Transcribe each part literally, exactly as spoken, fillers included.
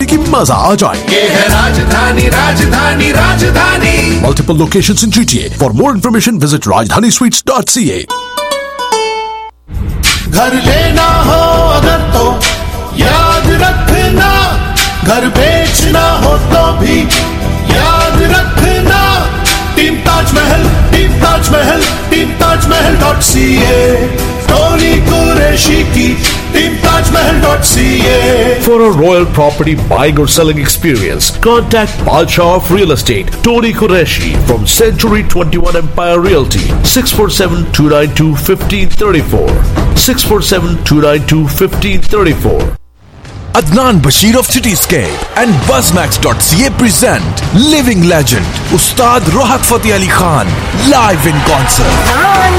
की मजा आ जाए। ये है राजधानी, राजधानी, राजधानी। Multiple locations in G T A. For more information, visit rajdhani sweets dot c a. घर लेना हो अगर तो याद रखना, घर बेचना हो तो भी याद रखना। Team Taj Mahal, team Taj Mahal, team Taj Mahal dot C A. Tony Qureshi की team Taj Mahal dot C A. For a royal property buying or selling experience, contact Balshaw of Real Estate, Tony Qureshi from Century twenty-one Empire Realty, six four seven, two nine two, one five three four, six four seven, two nine two, one five three four. Adnan Bashir of Cityscape and Buzzmax dot c a present Living Legend Ustad Rohat Fateh Ali Khan live in concert.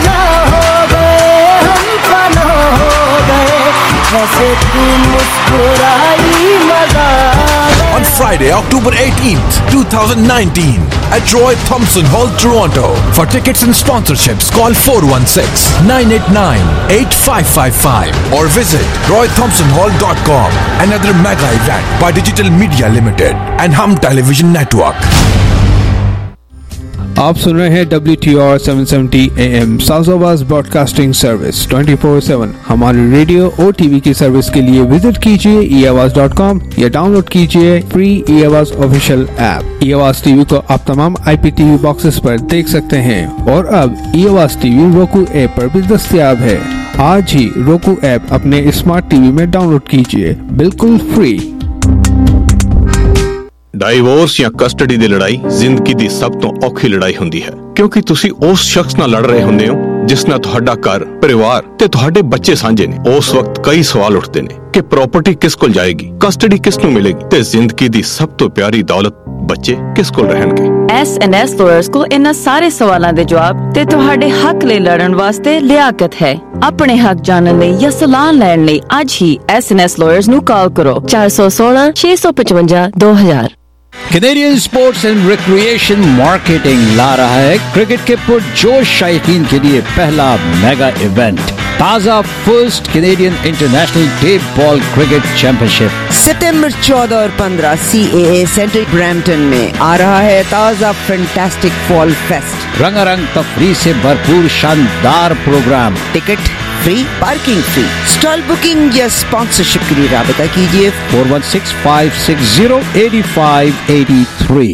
On Friday, October eighteenth, twenty nineteen at Roy Thompson Hall, Toronto. For tickets and sponsorships, call four one six, nine eight nine, eight five five five or visit roy thompson hall dot com. Another mega event by Digital Media Limited and Hum Television Network. आप सुन रहे हैं W T R seven seventy A M South broadcasting service twenty four seven. हमारी radio और TV की service के लिए visit कीजिए ई आवाज डॉट कॉम या डाउनलोड कीजिए free e Awaz official app. E Awaz TV को आप तमाम I P T V boxes पर देख सकते हैं और अब ई आवाज टीवी roku ऐप पर भी दस्तयाब है। आज ही roku ऐप अपने स्मार्ट टीवी में डाउनलोड कीजिए, बिल्कुल फ्री। ਡਾਈਵੋਰਸ ਜਾਂ ਕਸਟਡੀ ਦੀ ਲੜਾਈ ਜ਼ਿੰਦਗੀ ਦੀ ਸਭ ਤੋਂ ਔਖੀ ਲੜਾਈ ਹੁੰਦੀ ਹੈ, ਕਿਉਂਕਿ ਤੁਸੀਂ ਉਸ ਸ਼ਖਸ ਨਾਲ ਲੜ ਰਹੇ ਹੁੰਦੇ ਹੋ ਜਿਸ ਨਾਲ ਤੁਹਾਡਾ ਘਰ, ਪਰਿਵਾਰ ਤੇ ਤੁਹਾਡੇ ਬੱਚੇ ਸਾਂਝੇ ਨੇ। ਉਸ ਵਕਤ ਕਈ ਸਵਾਲ ਉੱਠਦੇ ਨੇ ਕਿ ਪ੍ਰਾਪਰਟੀ ਕਿਸ ਕੋਲ ਜਾਏਗੀ, ਕਸਟਡੀ ਕਿਸ ਨੂੰ ਮਿਲੇਗੀ ਤੇ ਜ਼ਿੰਦਗੀ ਦੀ ਸਭ ਤੋਂ ਪਿਆਰੀ ਦੌਲਤ ਬੱਚੇ ਕਿਸ ਕੋਲ ਰਹਿਣਗੇ। ਐਸ ਐਂਡ ਐਸ ਲਾਇਰਸ ਕੋਲ ਇਹਨਾਂ ਸਾਰੇ ਸਵਾਲਾਂ ਦੇ ਜਵਾਬ ਤੇ ਤੁਹਾਡੇ ਹੱਕ ਲਈ ਲੜਨ ਵਾਸਤੇ ਲਿਆਕਤ ਹੈ। ਆਪਣੇ ਹੱਕ ਜਾਣਨ ਲਈ ਜਾਂ ਸਲਾਹ ਲੈਣ ਲਈ ਅੱਜ ਹੀ ਐਸ ਐਂਡ ਐਸ ਲਾਇਰਸ ਨੂੰ ਕਾਲ ਕਰੋ ਚਾਰ ਸੌ ਸੋਲਾਂ, ਛੇ ਸੌ ਪਚਵੰਜਾ, ਦੋ ਹਜ਼ਾਰ। Canadian sports and recreation marketing ला रहा है क्रिकेट के पुरजोश शायकीन के लिए पहला मेगा इवेंट, ताजा first Canadian international day ball cricket championship सितंबर चौदह और पंद्रह सी ए ए सेंटर ब्रैम्पटन में आ रहा है। ताजा फैंटास्टिक फॉल फेस्ट, रंगारंग तफरीह से भरपूर शानदार program, ticket free, parking free. Stall booking या स्पॉन्सरशिप के लिए राबता कीजिए four one six five six zero eight five eight three.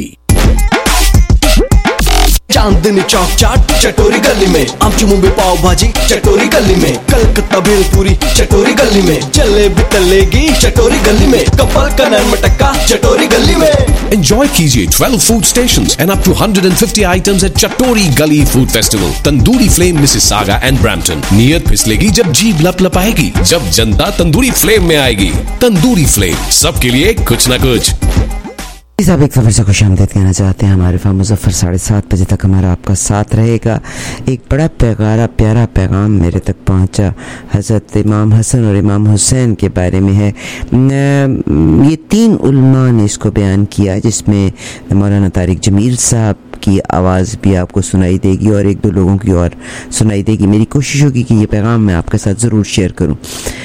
Chandni Chowk Chaat Chatori Gali में, आमची मुंबई पाव भाजी चटोरी गली में, कलकत्ता भेलपूरी चटोरी गली में, जलेबी तलेगी चटोरी गली में, कपल का नरम मटक्का चटोरी गली में। Enjoy कीजिए twelve food stations and up to one hundred fifty items at Chatori Gully Food Festival, Tandoori Flame, Mississauga and Brampton। नियत फिसलेगी जब जीभ लपलपाएगी, जब जनता तंदूरी फ्लेम में आएगी। तंदूरी फ्लेम, सबके लिए कुछ न कुछ। साहब एक सफ़र से खुश आमदीद कहना चाहते हैं। हमारे फार्म मुजफ्फर साढ़े सात बजे तक हमारा आपका साथ रहेगा। एक बड़ा प्यारा प्यारा पैगाम मेरे तक पहुंचा, हज़रत इमाम हसन और इमाम हुसैन के बारे में है। ये तीन उलमा ने इसको बयान किया, जिसमें मौलाना तारिक जमील साहब की आवाज़ भी आपको सुनाई देगी और एक दो लोगों की और सुनाई देगी। मेरी कोशिश होगी कि ये पैगाम मैं आपके साथ ज़रूर शेयर करूं।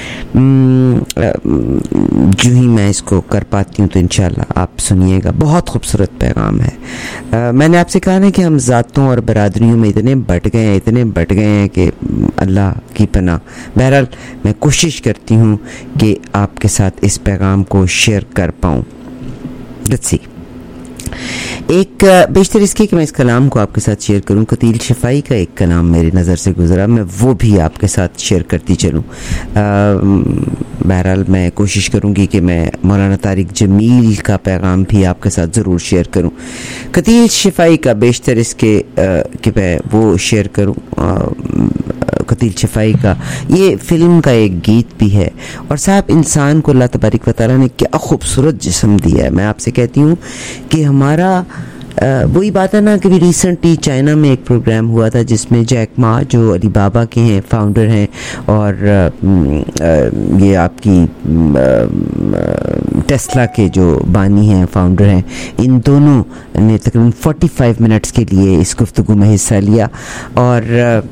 जो ही मैं इसको कर पाती हूँ तो इंशाल्लाह आप सुनिएगा। बहुत खूबसूरत पैगाम है। आ, मैंने आपसे कहा ना कि हम ज़ातों और बरादरियों में इतने बट गए हैं इतने बट गए हैं कि अल्लाह की पनाह। बहरहाल मैं कोशिश करती हूँ कि आपके साथ इस पैगाम को शेयर कर पाऊँ। Let's see. एक बेशतर इसके कि मैं इस कलाम को आपके साथ शेयर करूं, कतील शफाई का एक कलाम मेरी नज़र से गुजरा, मैं वो भी आपके साथ शेयर करती चलूं। बहरहाल मैं कोशिश करूंगी कि मैं मौलाना तारिक जमील का पैगाम भी आपके साथ ज़रूर शेयर करूं। कतील शफाई का बेशतर इसके कि मैं वो शेयर करूं। कतील शफाई का ये फ़िल्म का एक गीत भी है। और साहब, इंसान को अल्लाह तबारक व तआला ने क्या खूबसूरत जिस्म दिया है। मैं आपसे कहती हूँ कि हमारा वही बात है ना कि रिसेंटली चाइना में एक प्रोग्राम हुआ था जिसमें जैक मा जो अली बाबा के हैं फाउंडर हैं और ये आपकी टेस्ला के जो बानी हैं फाउंडर हैं, इन दोनों ने तकरीबन पैंतालीस मिनट्स के लिए इस गुफ्तगू में हिस्सा लिया। और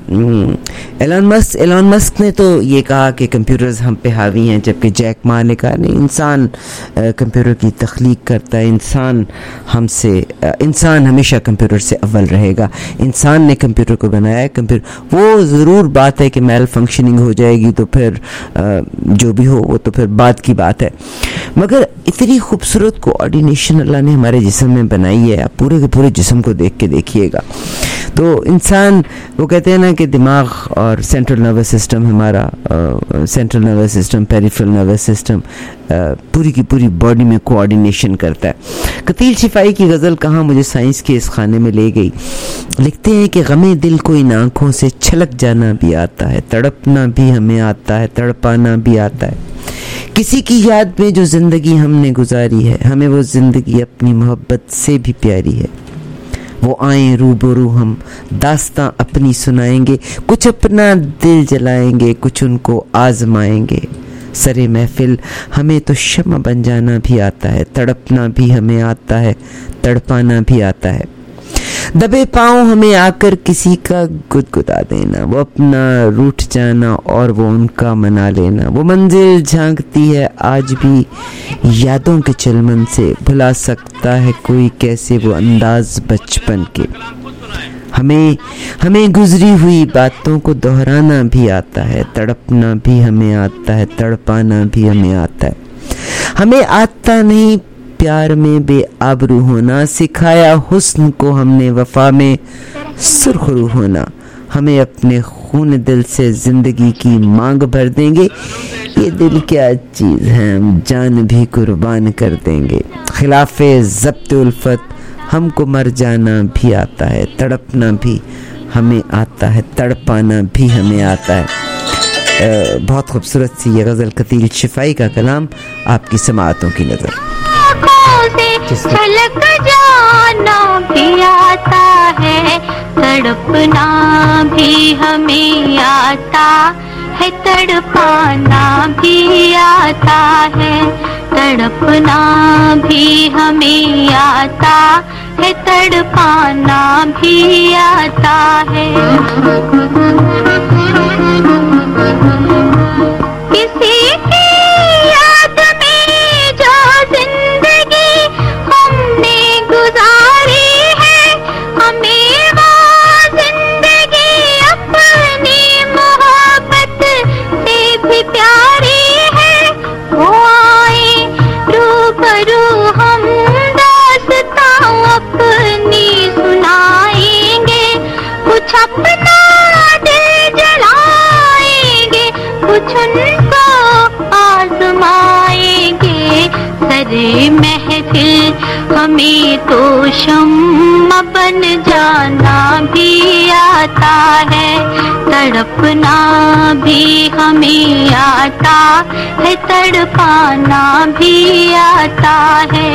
एलन मस्क एलन मस्क ने तो ये कहा कि कंप्यूटर्स हम पे हावी हैं, जबकि जैक मा ने कहा नहीं, इंसान कंप्यूटर की तख्लीक करता है, इंसान हमसे इंसान हमेशा कंप्यूटर से अव्वल रहेगा, इंसान ने कंप्यूटर को बनाया है। कंप्यूटर वो ज़रूर बात है कि मेल फंक्शनिंग हो जाएगी तो फिर जो भी हो वो तो फिर बात की बात है, मगर इतनी खूबसूरत कोऑर्डिनेशन अल्लाह ने हमारे जिस्म में बनाई है। आप पूरे के पूरे जिस्म को देख के देखिएगा तो इंसान, वो कहते हैं ना कि दिमाग और सेंट्रल नर्वस सिस्टम हमारा, central nervous system peripheral nervous system पूरी की पूरी बॉडी में कोऑर्डिनेशन करता है। कतील शिफाई की गज़ल कहाँ मुझे साइंस के इस खाने में ले गई। लिखते हैं कि गमे दिल को इन आँखों से छलक जाना भी आता है, तड़पना भी हमें आता है, तड़पाना भी आता है। किसी की याद में जो ज़िंदगी हमने गुजारी है, हमें वो ज़िंदगी अपनी मोहब्बत से भी प्यारी है। वो आए रूबरू हम दास्तां अपनी सुनाएंगे, कुछ अपना दिल जलाएंगे, कुछ उनको आजमाएंगे। सरे महफिल हमें तो शम्मा बन जाना भी आता है, तड़पना भी हमें आता है, तड़पाना भी आता है। दबे पाँव हमें आकर किसी का गुदगुदा देना, वो अपना रूठ जाना और वो उनका मना लेना। वो मंजिल झांकती है आज भी यादों के चलमन से, भुला सकता है कोई कैसे वो अंदाज बचपन के। हमें हमें गुजरी हुई बातों को दोहराना भी आता है, तड़पना भी हमें आता है, तड़पाना भी हमें आता है। हमें आता नहीं प्यार में बेआबरू होना, सिखाया हुस्न को हमने वफा में सुरखरू होना। हमें अपने खून दिल से जिंदगी की मांग भर देंगे, ये दिल क्या चीज़ है हम जान भी कुर्बान कर देंगे। खिलाफे ज़ब्त उल्फत हमको मर जाना भी आता है, तड़पना भी हमें आता है, तड़पाना भी हमें आता है। आ, बहुत खूबसूरत सी ये गज़ल कतील शिफाई का कलाम, आपकी समाअतों की नज़र। छलक जाना भी आता है, तड़पना भी हमें आता है, तड़पाना भी आता है, तड़पना भी हमें आता है, तड़पाना भी आता है। किसी की याद में जो जिंदगी हमने गुजारी है, हमें वो जिंदगी अपनी मोहब्बत से भी प्यारी है। वो आए रूबरू हम दास्तां अपनी सुनाएंगे, कुछ अपना दिल जलाएंगे, कुछ उनको आजमाएंगे। सरे महफिल हमें तो शम्मा बन जाना भी आता है, तड़पना भी हमें आता है, तड़पाना भी आता है।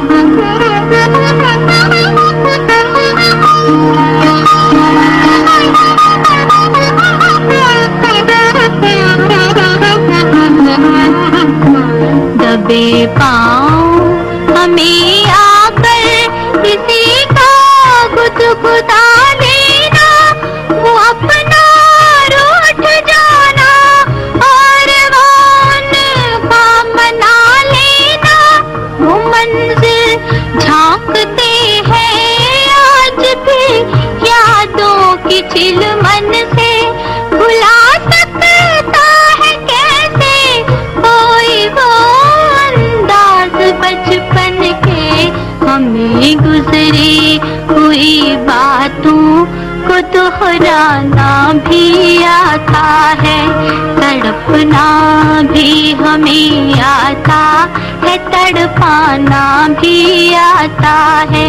दबे पाँव हमें आकर किसी का गुदगुदा लेना, वो अपना रूठ जाना और वो उनका मना लेना। वो मंजिल झांकते हैं आज भी यादों की चिलमन से, भुला सकता है कैसे कोई वो अंदाज बचपन के। हमें गुजरी हुई बातों को दोहराना भी आता है, तड़पना भी हमें आता है, तड़पाना भी आता है।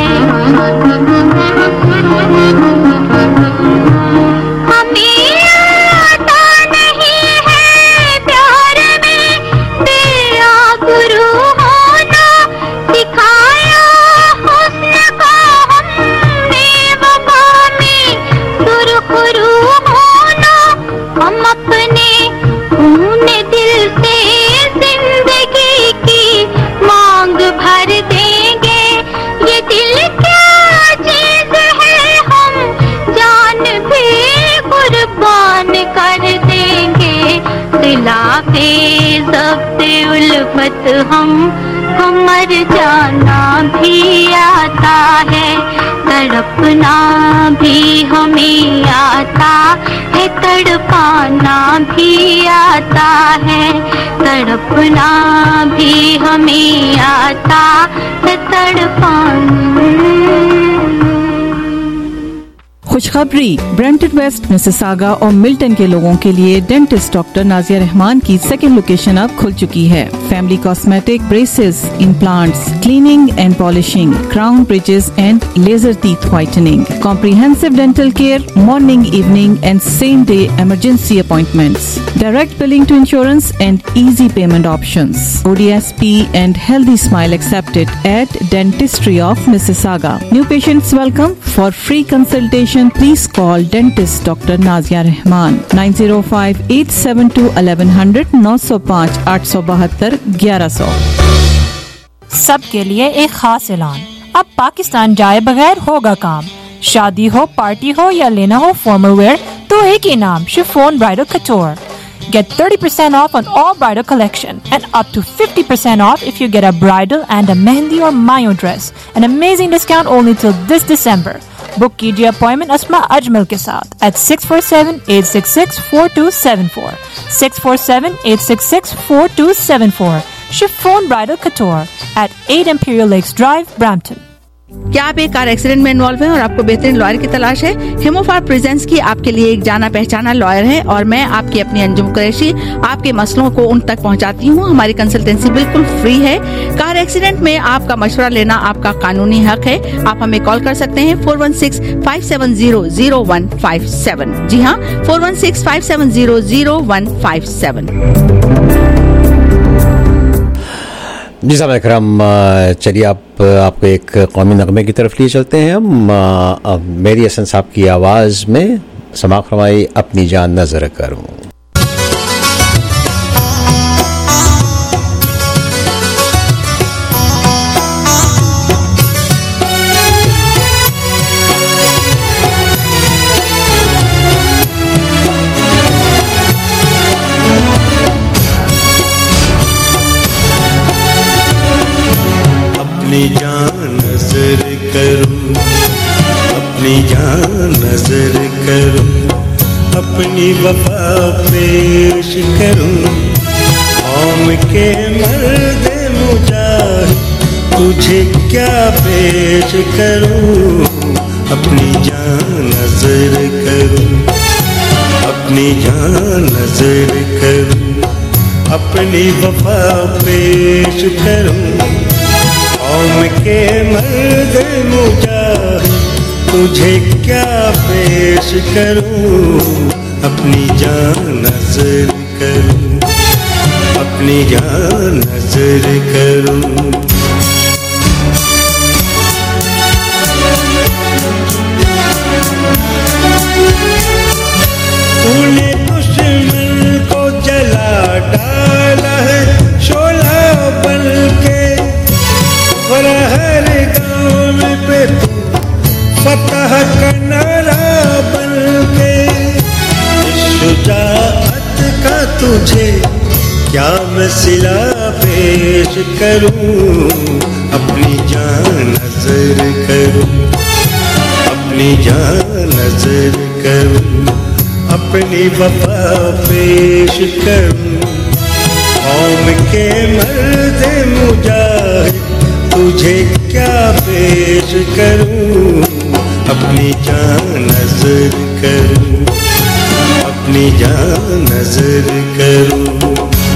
हमें आता नहीं है प्यार में बेआबरू होना, सिखाया हुस्न को मोहब्बत हमको मर जाना भी आता है, तड़पना भी हमें आता है, तड़पाना भी आता है, तड़पना भी हमें आता है, तड़पाना। खुशखबरी, ब्रैम्पटन वेस्ट, मिसिसागा और मिल्टन के लोगों के लिए डेंटिस्ट डॉक्टर नाजिया रहमान की सेकेंड लोकेशन अब खुल चुकी है। Family cosmetic, braces, implants, cleaning and polishing, crown bridges and laser teeth whitening, comprehensive dental care, morning, evening and same day emergency appointments, direct billing to insurance and easy payment options. O D S P and healthy smile accepted at Dentistry of Mississauga. New patients welcome. For free consultation, please call dentist Doctor Nazia Rahman nine zero five eight seven two eleven hundred nine zero five आठ सौ बहत्तर ग्यारह सौ। सबके लिए एक खास ऐलान, अब पाकिस्तान जाए बगैर होगा काम। शादी हो, पार्टी हो या लेना हो फॉर्मल वेयर, तो एक ही नाम, chiffon bridal couture. Get thirty percent off on all bridal collection and up to fifty percent off if you get a bridal and a mehndi or mayo dress. An amazing discount only till this December. Book कीजिए appointment Asma Ajmal के साथ at six four seven eight six six four two seven four. six four seven eight six six four two seven four. Chiffon Bridal Couture at eight Imperial Lakes Drive, Brampton. क्या आप एक car accident में involve हैं और आपको बेहतरीन lawyer की तलाश है? हेमोफार प्रेजेंस की आपके लिए एक जाना पहचाना लॉयर है और मैं आपकी अपनी अंजुम कुरैशी आपके मसलों को उन तक पहुंचाती हूं। हमारी कंसल्टेंसी बिल्कुल फ्री है। कार एक्सीडेंट में आपका मशवरा लेना आपका कानूनी हक है। आप हमें कॉल कर सकते हैं four one six five seven zero zero one five seven. जी हाँ, four one six five seven zero zero one five seven. जी साहब अकरम, चलिए आप आपको एक कौमी नगमे की तरफ लिए चलते हैं हम। मेरी हसन साहब की आवाज़ में समाअत फरमाई अपनी जान नजर करूं। अपनी जान नजर करूं, अपनी जान नजर करूं, अपनी वफा पेश करूं, कौम के मर्द मुजाहिद तुझे क्या पेश करूं। अपनी जान नजर करूं, अपनी जान नजर करूं, अपनी वफा पेश करूं, कौम के मर्द मुजाहिद तुझे क्या पेश करूं। अपनी जान नजर करूं, अपनी जान नजर करूं। तूने दुश्मन को जला डाला है शोला बन के, और हर गाँव पे तू फतह का नारा बन के। शुजाअत का तुझे क्या मैं सिला पेश करूं। अपनी जान नजर करूं, अपनी जान नजर करूं, अपनी वफा पेश करूं, कौम के मर्द मुजाहिद तुझे क्या पेश करूं। अपनी जान नजर करूं, अपनी जान नजर करूं।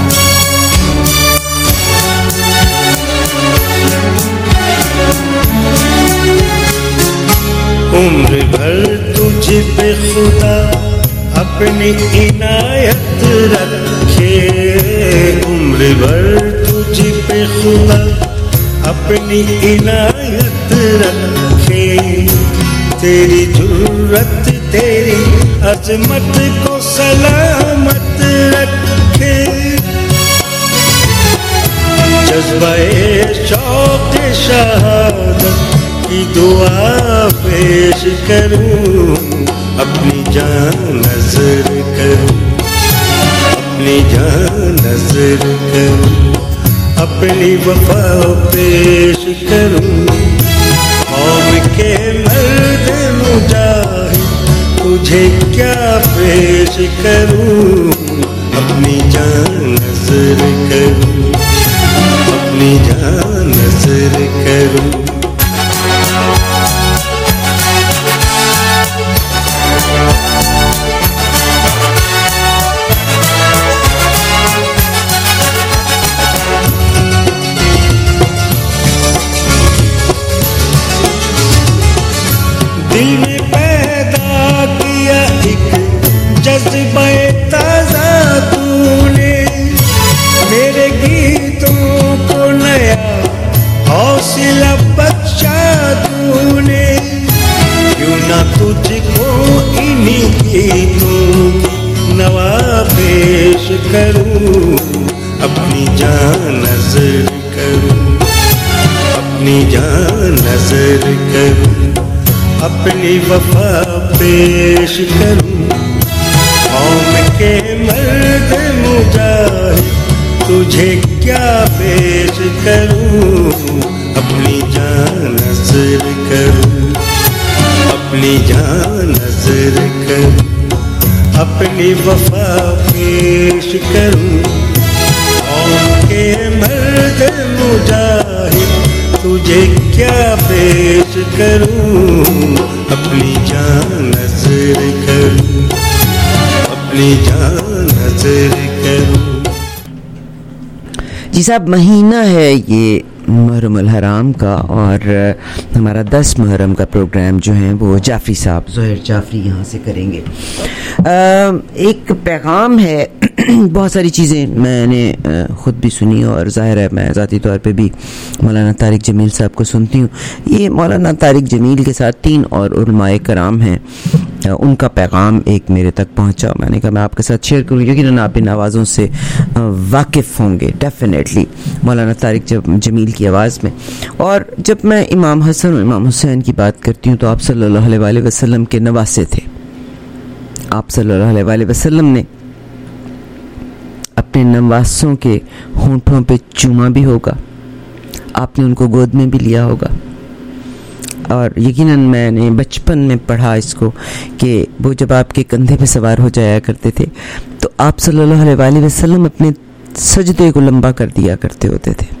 उम्र भर तुझ पे खुदा अपनी इनायत रखे, उम्र भर तुझ पे खुदा अपनी इनायत रखे। तेरी जुर्रत तेरी अजमत को सलामत रखे। जज्बे शौक शहादत की दुआ पेश करूं। अपनी जान नजर करूं, अपनी जान नजर करूं, अपनी वफा पेश करूं कौम के मर्द मुजाहिद तुझे क्या पेश करूं अपनी जान नज़र करूं अपनी जान नज़र करूं दिल में पैदा किया एक जज्बा ताज़ा तूने मेरे गीतों को नया हौसला बख्शा तूने क्यों ना तुझको इन्हीं गीतों नवा पेश करूं अपनी जान नज़र करूं अपनी जान नज़र करूं अपनी वफा पेश करूं कौम के मर्द मुजाहिद तुझे क्या पेश करूं अपनी जान नज़र करूं अपनी जान नज़र करूं अपनी वफा पेश करूं कौम के मर्द मुजाहिद तुझे क्या पेश करूं अपनी जान नज़र करूं अपनी जान नज़र करूं। जी साहब, महीना है ये मुहर्रम अल हराम का और हमारा दस मुहर्रम का प्रोग्राम जो है वो जाफरी साहब ज़ोहैर जाफरी यहाँ से करेंगे। आ, एक पैगाम है, बहुत सारी चीज़ें मैंने ख़ुद भी सुनी और ज़ाहिर है मैं ज़ाती तौर पे भी मौलाना तारिक जमील साहब को सुनती हूँ। ये मौलाना तारिक जमील के साथ तीन और उलमाए कराम हैं, उनका पैगाम एक मेरे तक पहुँचा। मैंने कहा मैं आपके साथ शेयर करूँ, यकीनन आप इन आवाज़ों से वाकिफ़ होंगे डेफिनेटली मौलाना तारिक जमील की आवाज़ में। और जब मैं इमाम हसन और इमाम हुसैन की बात करती हूँ तो आप सल्लल्लाहु अलैहि वसल्लम के नवासे थे। आप सल्लल्लाहु अलैहि वसल्लम ने अपने नवासों के होंठों पे चूमा भी होगा, आपने उनको गोद में भी लिया होगा। और यकीनन मैंने बचपन में पढ़ा इसको कि वो जब आपके कंधे पे सवार हो जाया करते थे तो आप सल्लल्लाहु अलैहि वसल्लम अपने सजदे को लंबा कर दिया करते होते थे।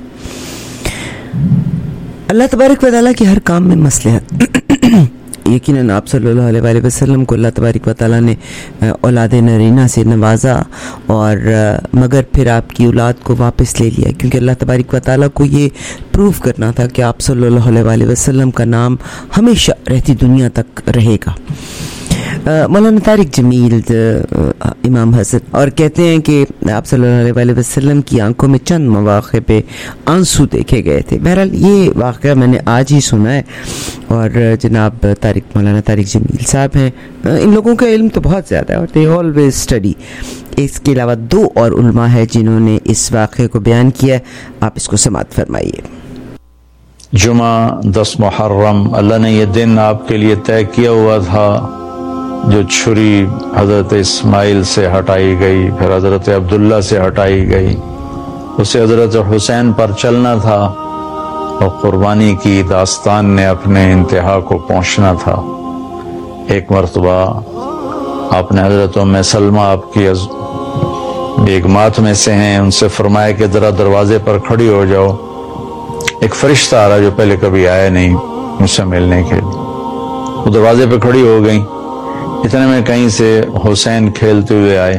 अल्लाह तबारक व तआला के हर काम में मसलहत, यकीनन आप सल्लल्लाहु अलैहि वसल्लम को अल्लाह तबारक व तआला ने औलाद नरीना से नवाजा और मगर फिर आपकी औलाद को वापस ले लिया क्योंकि अल्लाह तबारक व तआला को ये प्रूव करना था कि आप सल्लल्लाहु अलैहि वसल्लम का नाम हमेशा रहती दुनिया तक रहेगा। मौलाना तारिक जमील इमाम हसन और कहते हैं कि आप सल्लल्लाहु अलैहि वसल्लम की आंखों में चंद मौक़े पे आंसू देखे गए थे। बहरहाल ये वाक़या मैंने आज ही सुना है और जनाब तारिक मौलाना तारिक जमील साहब हैं, इन लोगों का इल्म तो बहुत ज़्यादा है और दे ऑलवेज स्टडी। इसके अलावा दो और उलमा है जिन्होंने इस वाक़े को बयान किया है, आप इसको समाअत फरमाइए। जुमा दस मुहर्रम, अल्लाह ने ये दिन आपके लिए तय किया हुआ था। जो छुरी हज़रत इस्माइल से हटाई गई, फिर हज़रत अब्दुल्ला से हटाई गई, उसे हज़रत हुसैन पर चलना था और कुर्बानी की दास्तान ने अपने इंतहा को पहुंचना था। एक मरतबा आपने हज़रत उम्मे सलमा आपकी बेगमात में से हैं, उनसे फरमाया कि ज़रा दरवाजे पर खड़ी हो जाओ, एक फरिश्ता आ रहा जो पहले कभी आया नहीं मुझसे मिलने के लिए। वो दरवाजे पर खड़ी हो गई, इतने में कहीं से हुसैन खेलते हुए आए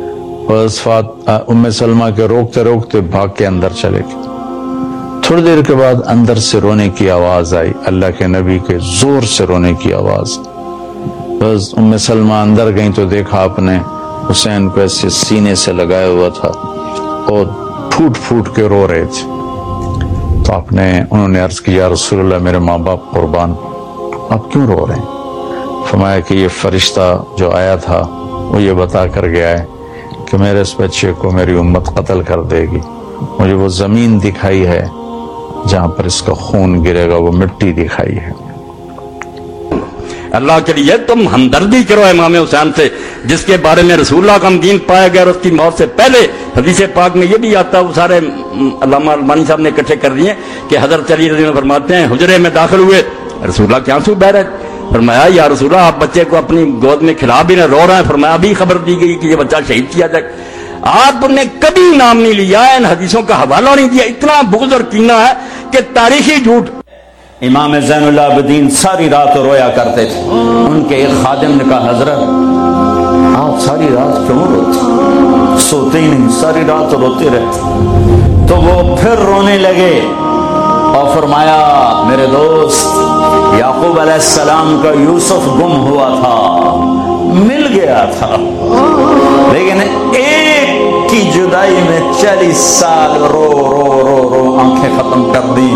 और उम्मे सलमा के रोकते रोकते भाग के अंदर चले गए। थोड़ी देर के बाद अंदर से रोने की आवाज आई, अल्लाह के नबी के जोर से रोने की आवाज। बस उम्मे सलमा अंदर गई तो देखा आपने हुसैन को ऐसे सीने से लगाया हुआ था और फूट फूट के रो रहे थे। तो आपने उन्होंने अर्ज किया, रसूलुल्लाह मेरे माँ बाप कुर्बान, आप क्यों रो रहे हैं? फरमाया कि ये फरिश्ता जो आया था वो ये बता कर गया है कि मेरे इस बच्चे को मेरी उम्मत कत्ल कर देगी। मुझे वो जमीन दिखाई है जहां पर इसका खून गिरेगा, वो मिट्टी दिखाई है। अल्लाह के लिए तुम हमदर्दी करो इमाम हुसैन से, जिसके बारे में रसूलुल्लाह का दीन पाया गया और उसकी मौत से पहले हदीस पाक में ये भी आता है, वो सारे अल्लामा अलमानी साहब ने इकट्ठे कर दिए कि हजरत अली रज़ी अल्लाह अन्हु फरमाते हैं हुजरे में दाखिल हुए, रसूलुल्लाह के आंसू बह रहे, फरमाया या रसूलुल्लाह आप बच्चे को अपनी गोद में खिला भी रहे, रो रहे हैं, फरमाया अभी खबर दी गई कि ये बच्चा शहीद किया जाए। आपने कभी नाम नहीं लिया, इन हदीसों का हवाला नहीं दिया, इतना बुग़्ज़ और कीना है कि तारीखी झूठ। इमाम ज़ैनुल आबिदीन सारी रात रोया करते थे, उनके एक खादिम ने कहा हजरत आप सारी रात क्यों रोते, सोते ही नहीं, सारी रात रोते रहते। तो वो फिर रोने लगे और फरमाया मेरे दोस्त याकूब अलैहिस्सलाम का यूसुफ गुम हुआ था, मिल गया था, लेकिन एक की जुदाई में चालीस साल रो रो रो रो आंखें खत्म कर दी।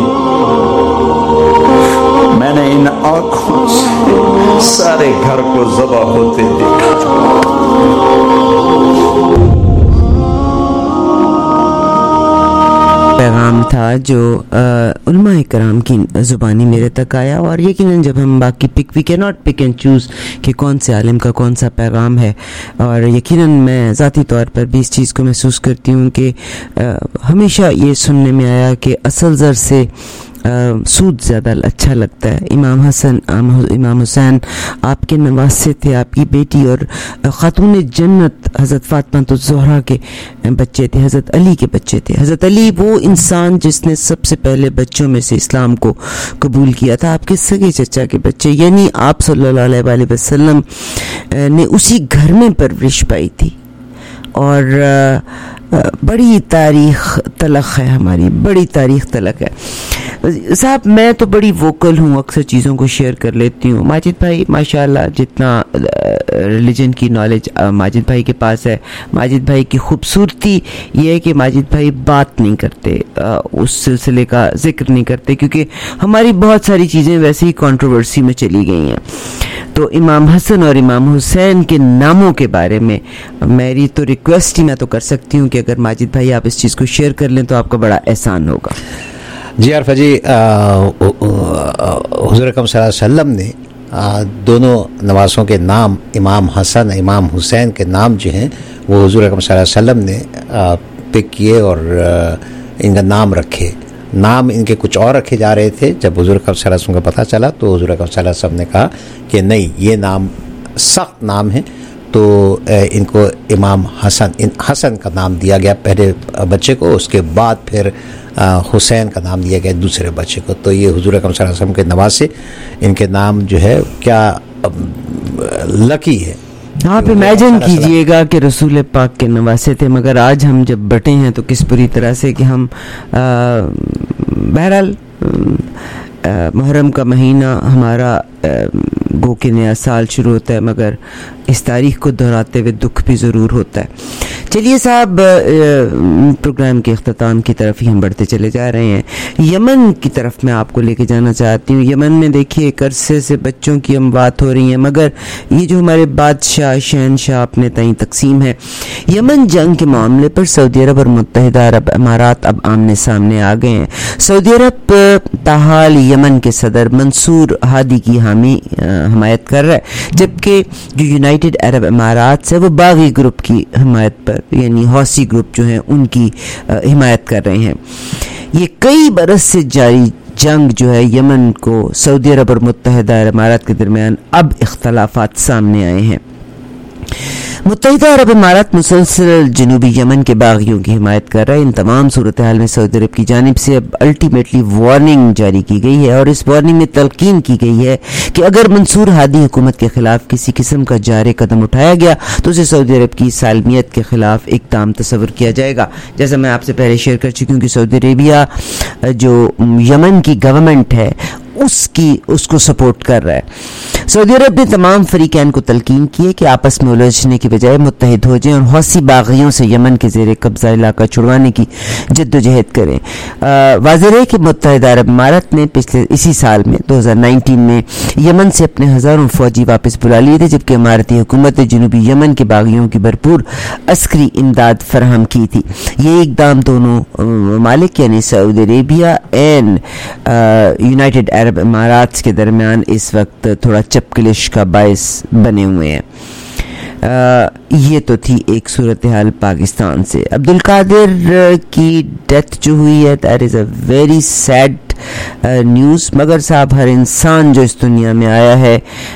मैंने इन आंखों से सारे घर को ज़बा होते देखा। पैगाम था जो उलमाए कराम की ज़ुबानी मेरे तक आया, और यकीनन जब हम बाकी pick we can not pick and choose कि कौन से आलिम का कौन सा पैगाम है, और यकीनन मैं ज़ाती तौर पर भी इस चीज़ को महसूस करती हूँ कि हमेशा ये सुनने में आया कि असल ज़र से सूद ज़्यादा अच्छा लगता है। इमाम हसन इमाम हुसैन आपके नवासे थे, आपकी बेटी और खातून जन्नत हज़रत फातिमा तो ज़हरा के बच्चे थे, हज़रत अली के बच्चे थे। हज़रत अली वो इंसान जिसने सबसे पहले बच्चों में से इस्लाम को कबूल किया था, आपके सगे चचा के बच्चे, यानी आप सल्लल्लाहु अलैहि वसल्लम ने उसी घर में परवरिश पाई थी। और बड़ी तारीख़ तलख है हमारी, बड़ी तारीख़ तलख है साहब। मैं तो बड़ी वोकल हूँ, अक्सर चीज़ों को शेयर कर लेती हूँ। माजिद भाई माशाल्लाह जितना रिलीजन की नॉलेज माजिद भाई के पास है, माजिद भाई की खूबसूरती ये है कि माजिद भाई बात नहीं करते, उस सिलसिले का जिक्र नहीं करते, क्योंकि हमारी बहुत सारी चीज़ें वैसे ही कंट्रोवर्सी में चली गई हैं। तो इमाम हसन और इमाम हुसैन के नामों के बारे में मेरी तो रिक्वेस्ट ही मैं तो कर सकती हूँ कि अगर माजिद भाई आप इस चीज़ को शेयर कर लें तो आपका बड़ा एहसान होगा। जी आरफा जी, हुज़ूर अकरम सल्लल्लाहु अलैहि वसल्लम ने आ, दोनों नवासों के नाम इमाम हसन इमाम हुसैन के नाम जो हैं वो हुज़ूर अकरम सल्लल्लाहु अलैहि वसल्लम ने पिक किए और आ, इनका नाम रखे। नाम इनके कुछ और रखे जा रहे थे। जब हुज़ूर अकरम सल्लल्लाहु अलैहि वसल्लम का पता चला तो हुज़ूर अकरम सल्लल्लाहु अलैहि वसल्लम ने कहा कि नहीं, ये नाम सख्त नाम है, तो इनको इमाम हसन इन हसन का नाम दिया गया पहले बच्चे को, उसके बाद फिर हुसैन का नाम दिया गया दूसरे बच्चे को। तो ये हुज़ूर अकरम सल्लल्लाहु अलैहि वसल्लम के नवासे, इनके नाम जो है क्या लकी है। आप इमेजिन कीजिएगा कि रसूल पाक के नवासे थे, मगर आज हम जब बटे हैं तो किस बुरी तरह से कि हम बहरहाल मुहर्रम का महीना हमारा गो के नया साल शुरू होता है, मगर इस तारीख को दोहराते हुए दुख भी ज़रूर होता है। चलिए साहब, प्रोग्राम के अख्ताम की तरफ ही हम बढ़ते चले जा रहे हैं। यमन की तरफ मैं आपको लेके जाना चाहती हूँ। यमन में देखिए एक अरसे से बच्चों की हम बात हो रही है, मगर ये जो हमारे बादशाह शहनशाह अपने तई तकसीम है, यमन जंग के मामले पर सऊदी अरब और मुत्तहिदा अरब अमारात अब आमने सामने आ गए हैं। सऊदी अरब ताहाल यमन के सदर मंसूर हादी की हामी हमायत कर रहा है, जबकि जो यूनाइटेड अरब अमारात है वो बागी ग्रुप की हमायत पर, यानी हौसी ग्रुप जो हैं उनकी हिमायत कर रहे हैं। ये कई बरस से जारी जंग जो है यमन को सऊदी अरब और मुत्तहिदा अरब अमारात के दरमियान अब इख्तलाफात सामने आए हैं। मुत्तहिदा अरब अमारात मुसलसल जनूबी यमन के बागियों की हिमायत कर रहा है। इन तमाम सूरत हाल में सऊदी अरब की जानिब से अब अल्टीमेटली वार्निंग जारी की गई है, और इस वार्निंग में तलकीन की गई है कि अगर मंसूर हादी हुकूमत के खिलाफ किसी किस्म का जारी कदम उठाया गया तो उसे सऊदी अरब की सालमियत के खिलाफ इक़दाम तस्वर किया जाएगा। जैसा मैं आपसे पहले शेयर कर चुकी हूँ कि सऊदी अरेबिया जो यमन की गवर्नमेंट है उसकी उसको सपोर्ट कर रहा है। सऊदी अरब ने तमाम फरीकैन को तलकीन की है कि आपस में उलझने की बजाय मुत्तहिद हो जाएं और हौसी बागियों से यमन के ज़ेरे कब्जा इलाका छुड़वाने की जद्दोजहद करें। वाज़ेह है कि मुत्तहिदा अरब अमारात ने पिछले इसी साल में दो हज़ार उन्नीस में यमन से अपने हज़ारों फौजी वापस बुला लिए थे, जबकि इमारती हुकूमत ने जनूबी यमन के बागियों की भरपूर अस्करी इमदाद फराहम की थी। ये इकदाम दोनों ममालिक यानी Saudi Arabia and United Arab Arab इमारात के दरमियान इस वक्त थोड़ा चपकलिश का बायस बने हुए हैं। आ, ये तो थी एक सूरत हाल पाकिस्तान से। अब्दुल कादिर की डेथ जो हुई है, that is a very sad news, मगर साहब हर इंसान जो इस दुनिया में आया है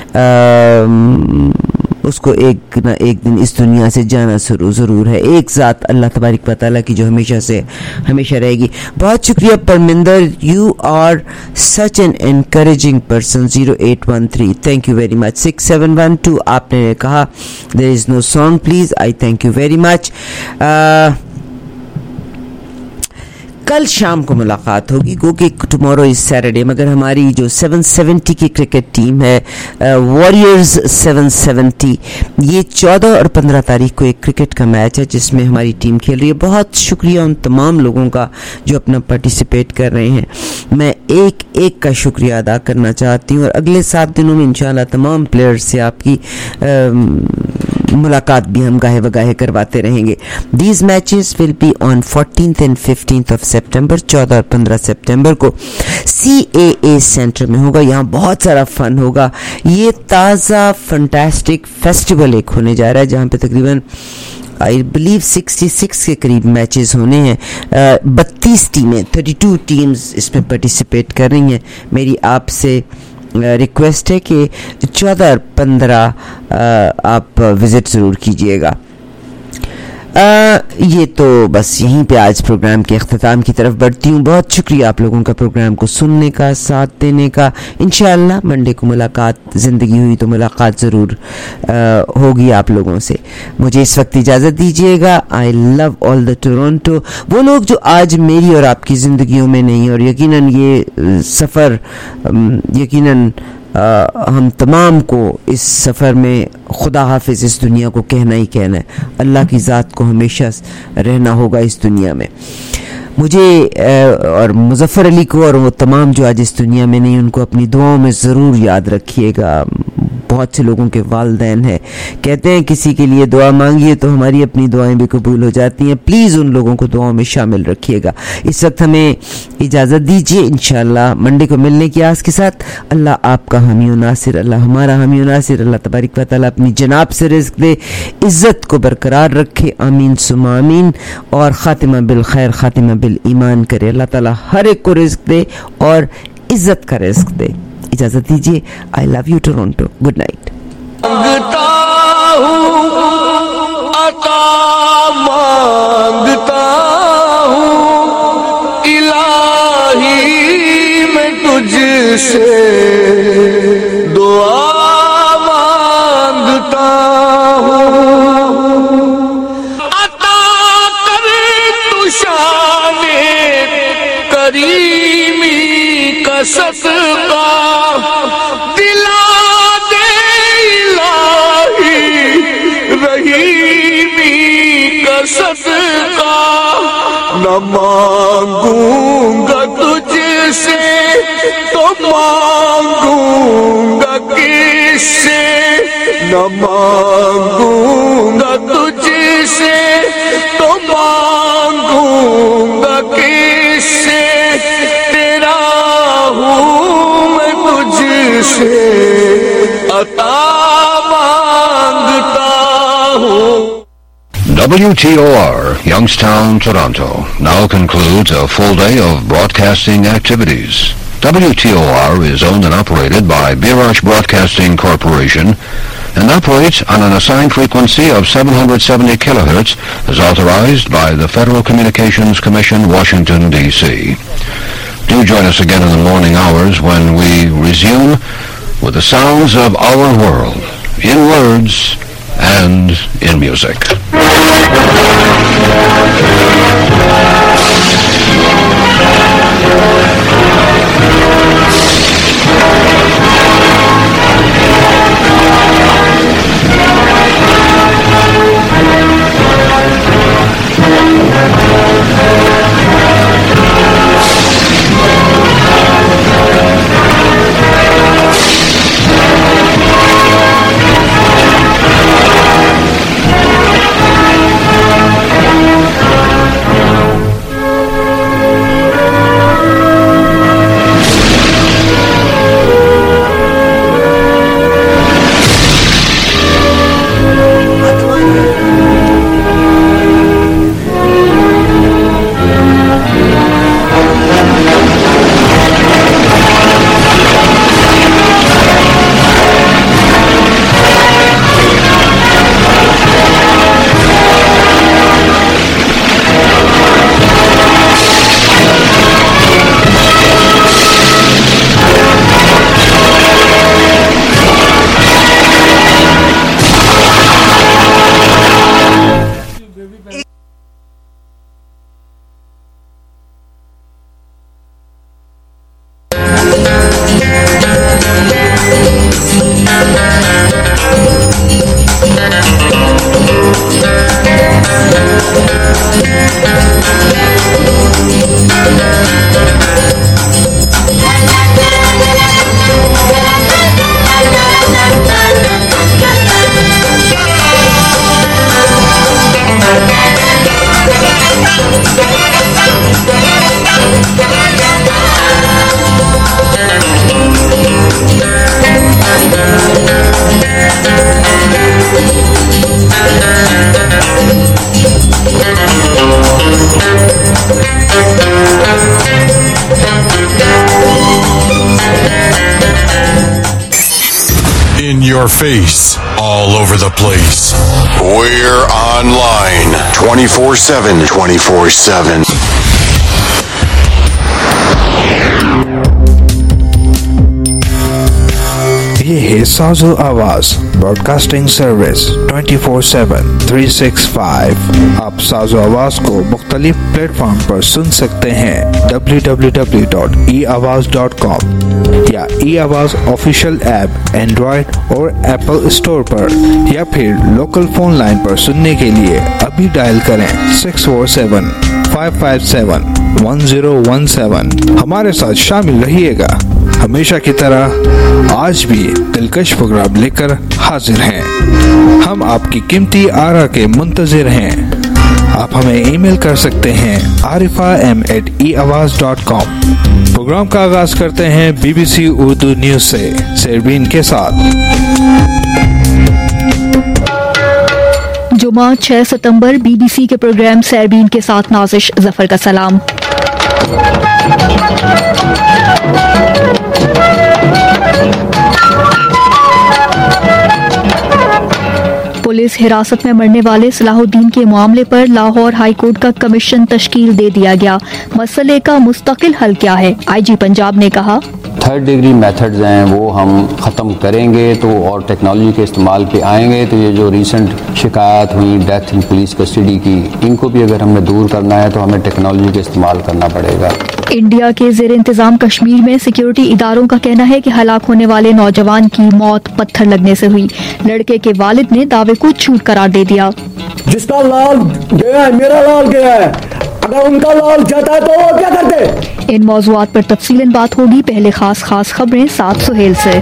आ, उसको एक ना एक दिन इस दुनिया से जाना ज़रूर ज़रूर है। एक ज़ात अल्लाह तबारक व तआला की जो हमेशा से हमेशा रहेगी। बहुत शुक्रिया Parminder, you are such an encouraging person. Zero eight one three, thank you very much. Six seven one two, आपने कहा there is no song please, I thank you very much. कल शाम को मुलाकात होगी, क्योंकि टुमारो इज सैटरडे, मगर हमारी जो सेवन सेवेंटी की क्रिकेट टीम है, वॉरियर्स सेवन सेवेंटी, ये चौदह और पंद्रह तारीख को एक क्रिकेट का मैच है जिसमें हमारी टीम खेल रही है। बहुत शुक्रिया उन तमाम लोगों का जो अपना पार्टिसिपेट कर रहे हैं। मैं एक एक का शुक्रिया अदा करना चाहती हूँ और अगले सात दिनों में इंशाल्लाह तमाम प्लेयर्स से आपकी आ, मुलाकात भी हम गाहे वगाहे करवाते रहेंगे। These matches will be on fourteenth and fifteenth of September, चौदह और पंद्रह सितंबर को सी ए ए सेंटर में होगा। यहाँ बहुत सारा फन होगा। ये ताज़ा फंटास्टिक फेस्टिवल एक होने जा रहा है जहाँ पे तकरीबन आई बिलीव छियासठ के करीब मैचेस होने हैं। बत्तीस टीमें, बत्तीस टीम्स इसमें पार्टिसिपेट कर रही हैं। मेरी आपसे रिक्वेस्ट है कि चौदह और पंद्रह आप विज़िट ज़रूर कीजिएगा। आ, ये तो बस यहीं पे आज प्रोग्राम के अख्ताम की तरफ बढ़ती हूँ। बहुत शुक्रिया आप लोगों का प्रोग्राम को सुनने का, साथ देने का। इंशाअल्लाह मंडे को मुलाकात, ज़िंदगी हुई तो मुलाकात ज़रूर होगी आप लोगों से। मुझे इस वक्त इजाज़त दीजिएगा। I love all the Toronto. वो लोग जो आज मेरी और आपकी ज़िंदगियों में नहीं, और यकीनन ये सफ़र यकीनन आ, हम तमाम को इस सफ़र में खुदा हाफिज़ इस दुनिया को कहना ही कहना है। अल्लाह की ज़ात को हमेशा रहना होगा इस दुनिया में। मुझे और मुज़फ़्फ़र अली को और वो तमाम जो आज इस दुनिया में नहीं, उनको अपनी दुआओं में ज़रूर याद रखिएगा। बहुत से लोगों के वालिदैन हैं, कहते हैं किसी के लिए दुआ मांगिए तो हमारी अपनी दुआएं भी कबूल हो जाती हैं। प्लीज़ उन लोगों को दुआओं में शामिल रखिएगा। इस वक्त हमें इजाज़त दीजिए, इंशाअल्लाह मंडे को मिलने की आस के साथ। अल्लाह आपका हामी व नासिर, अल्लाह हमारा हामी व नासिर। अल्लाह तबारक व तआला अपनी जनाब से रिज़्क़ दे, इज़्ज़त को बरकरार रखे, आमीन सुम्मा आमीन। और ख़ातिमा बिल खैर, ख़ातिमा बिल ईमान करे। अल्लाह ताला हर एक को रिज़्क़ दे और इज़्ज़त का रिज़्क़ दे। इजाज़त दीजिए। I love you Toronto. Good night. मांगता हूँ अता मांगता हूँ इलाही मैं तुझसे दुआ मांगता हूँ। अता कर तू शाने करीमी का सदका दिला दे इलाही रहीमी का सदका। न मांगूंगा तुझसे तो मांगूंगा किससे, न मांगूंगा तुझसे तो मांगूंगा किससे। तेरा हूँ मैं तुझसे अता मांगता हूँ। W T O R, Youngstown, Toronto, now concludes a full day of broadcasting activities. W T O R is owned and operated by Birash Broadcasting Corporation and operates on an assigned frequency of seven hundred seventy kilohertz as authorized by the Federal Communications Commission, Washington, D C Do join us again in the morning hours when we resume with the sounds of our world, in words and in music. our face all over the place. We're online twenty-four seven. twenty-four seven. ये है Sazo Awaz broadcasting service twenty four seven three six five. आप साजो आवाज को मुख्तलिफ platform पर सुन सकते हैं W W W dot e Awaz dot com या e Awaz official app Android और एप्पल स्टोर पर, या फिर लोकल फोन लाइन पर सुनने के लिए अभी डायल करें six four seven five five seven one zero one seven. हमारे साथ शामिल रहिएगा। हमेशा की तरह आज भी दिलकश प्रोग्राम लेकर हाजिर हैं। हम आपकी कीमती आरा के मुंतजिर हैं। आप हमें ईमेल कर सकते हैं आरिफा एम एट ई आवाज डॉट कॉम। प्रोग्राम का आगाज करते हैं बीबीसी उर्दू न्यूज से शेरबीन के साथ। जुमा छह सितंबर बीबीसी के प्रोग्राम शेरबीन के साथ नाजिश जफर का सलाम। पुलिस हिरासत में मरने वाले सलाहुद्दीन के मामले पर लाहौर हाई कोर्ट का कमीशन तश्कील दे दिया गया। मसले का मुस्तकिल हल क्या है? आईजी पंजाब ने कहा, थर्ड डिग्री मेथड्स हैं वो हम ख़त्म करेंगे तो और टेक्नोलॉजी के इस्तेमाल पे आएंगे तो ये जो रीसेंट शिकायत हुई डेथ इन पुलिस कस्टडी की, इनको भी अगर हमने दूर करना है तो हमें टेक्नोलॉजी का इस्तेमाल करना पड़ेगा। इंडिया के ज़ेर इंतजाम कश्मीर में सिक्योरिटी इदारों का कहना है कि हलाक होने वाले नौजवान की मौत पत्थर लगने से हुई। लड़के के वालिद ने दावे को झूठ करार दे दिया। जिसका लाल गया है, मेरा लाल गया है, अगर उनका लाल जाता है तो वो क्या करते? इन मौज़ूआत पर तफसीलन बात होगी। पहले खास खास खबरें साथ सुहेल से।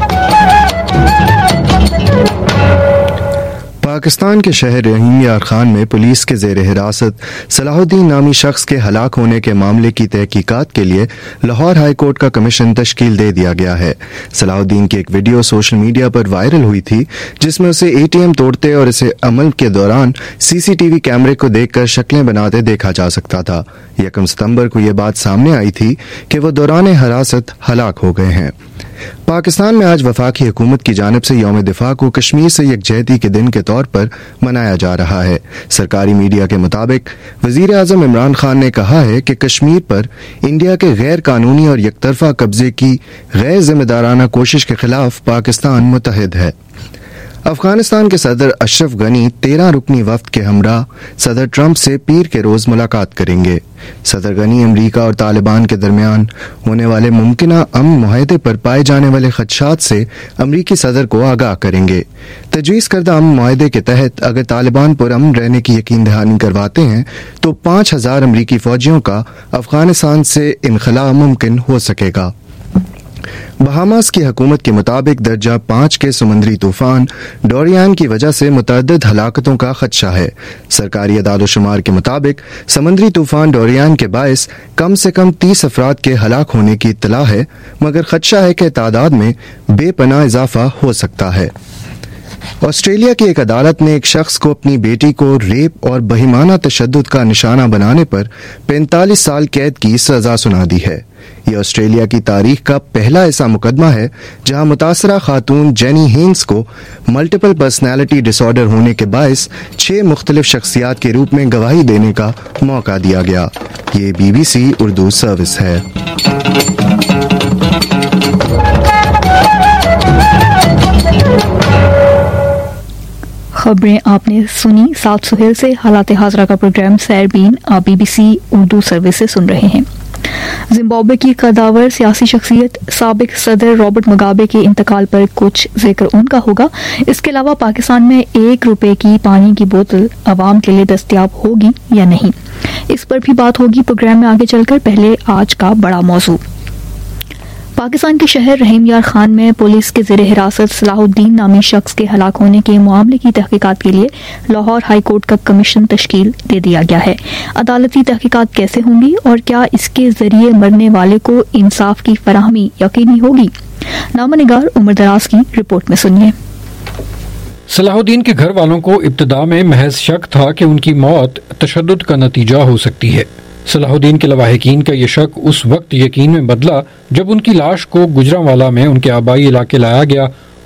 पाकिस्तान के शहर रहीम यार खान में पुलिस के जेर हिरासत सलाहुद्दीन नामी शख्स के हलाक होने के मामले की तहकीकात के लिए लाहौर हाई कोर्ट का कमीशन तश्कील दे दिया गया है। सलाहुद्दीन की एक वीडियो सोशल मीडिया पर वायरल हुई थी जिसमें उसे एटीएम तोड़ते और इसे अमल के दौरान सीसीटीवी कैमरे को देखकर शक्लें बनाते देखा जा सकता था। यकम सितंबर को यह बात सामने आई थी कि वो दौरान हिरासत हलाक हो गए हैं। पाकिस्तान में आज वफाकी हुकूमत की जानिब से यौम दिफा को कश्मीर से यकजहती के दिन के तौर पर मनाया जा रहा है। सरकारी मीडिया के मुताबिक वजीर आजम इमरान खान ने कहा है कि कश्मीर पर इंडिया के गैर कानूनी और यकतरफा कब्जे की गैर जिम्मेदाराना कोशिश के खिलाफ पाकिस्तान मुतहद है। अफगानिस्तान के सदर अशरफ गनी तेरह रुकनी वफ्द के हमरा सदर ट्रंप से पीर के रोज मुलाकात करेंगे। सदर गनी अमरीका और तालिबान के दरमियान होने वाले मुमकिना अमन मुआहदे पर पाए जाने वाले खदशात से अमरीकी सदर को आगाह करेंगे। तजवीज़ करदा अमन मुआहदे के तहत अगर तालिबान पुरअमन रहने की यकीन दहानी करवाते हैं तो पाँच हजार अमरीकी फौजियों का अफगानिस्तान से इनखला मुमकिन हो सकेगा। बहामास की हुकूमत के मुताबिक दर्जा पाँच के समुद्री तूफान डोरियान की वजह से मुतअद्दिद हलाकतों का खदशा है। सरकारी अदाद-ओ-शुमार के मुताबिक समुद्री तूफान डोरियान के बायस कम से कम तीस अफराद के हलाक होने की इत्तला है, मगर खदशा है कि तादाद में बेपनाह इजाफा हो सकता है। ऑस्ट्रेलिया की एक अदालत ने एक शख्स को अपनी बेटी को रेप और बहिमाना तशद्दुद का निशाना बनाने पर पैंतालीस साल कैद की सजा सुना दी है। यह ऑस्ट्रेलिया की तारीख का पहला ऐसा मुकदमा है जहां मुतासरा खातून जेनी हेन्स को मल्टीपल पर्सनैलिटी डिसऑर्डर होने के बायस छह मुख्तलिफ शख्सियात के रूप में गवाही देने का मौका दिया गया। ये बीबीसी उर्दू सर्विस है। खबरें आपने सुनी सात सुहेल से। हालात हाजरा का प्रोग्राम सैरबीन आप बीबीसी उर्दू सर्विस से सुन रहे हैं। जिम्बाब्वे की कदावर सियासी शख्सियत साबिक सदर रॉबर्ट मुगाबे के इंतकाल पर कुछ जिक्र उनका होगा। इसके अलावा पाकिस्तान में एक रुपए की पानी की बोतल आवाम के लिए दस्तयाब होगी या नहीं, इस पर भी बात होगी प्रोग्राम में आगे चलकर। पहले आज का बड़ा मौजू। पाकिस्तान के शहर रहीम यार खान में पुलिस के ज़ेरे हिरासत सलाहुद्दीन नामी शख्स के हलाक होने के मामले की तहकीकात के लिए लाहौर हाई कोर्ट का कमीशन तश्कील दे दिया गया है। अदालती तहकीकात कैसे होंगी और क्या इसके जरिए मरने वाले को इंसाफ की फराहमी यकीनी होगी? नामनिगार उमर दराज की रिपोर्ट में सुनिए। सलाहुद्दीन के घर वालों को इब्तिदा में महज शक था कि उनकी मौत तशद्दुद का नतीजा हो सकती है। सलाहुद्दीन के लवाहिकीन का यह शक उस वक्त यकीन में बदला जब उनकी लाश को गुजरांवाला में उनके आबाई इलाके लाया गया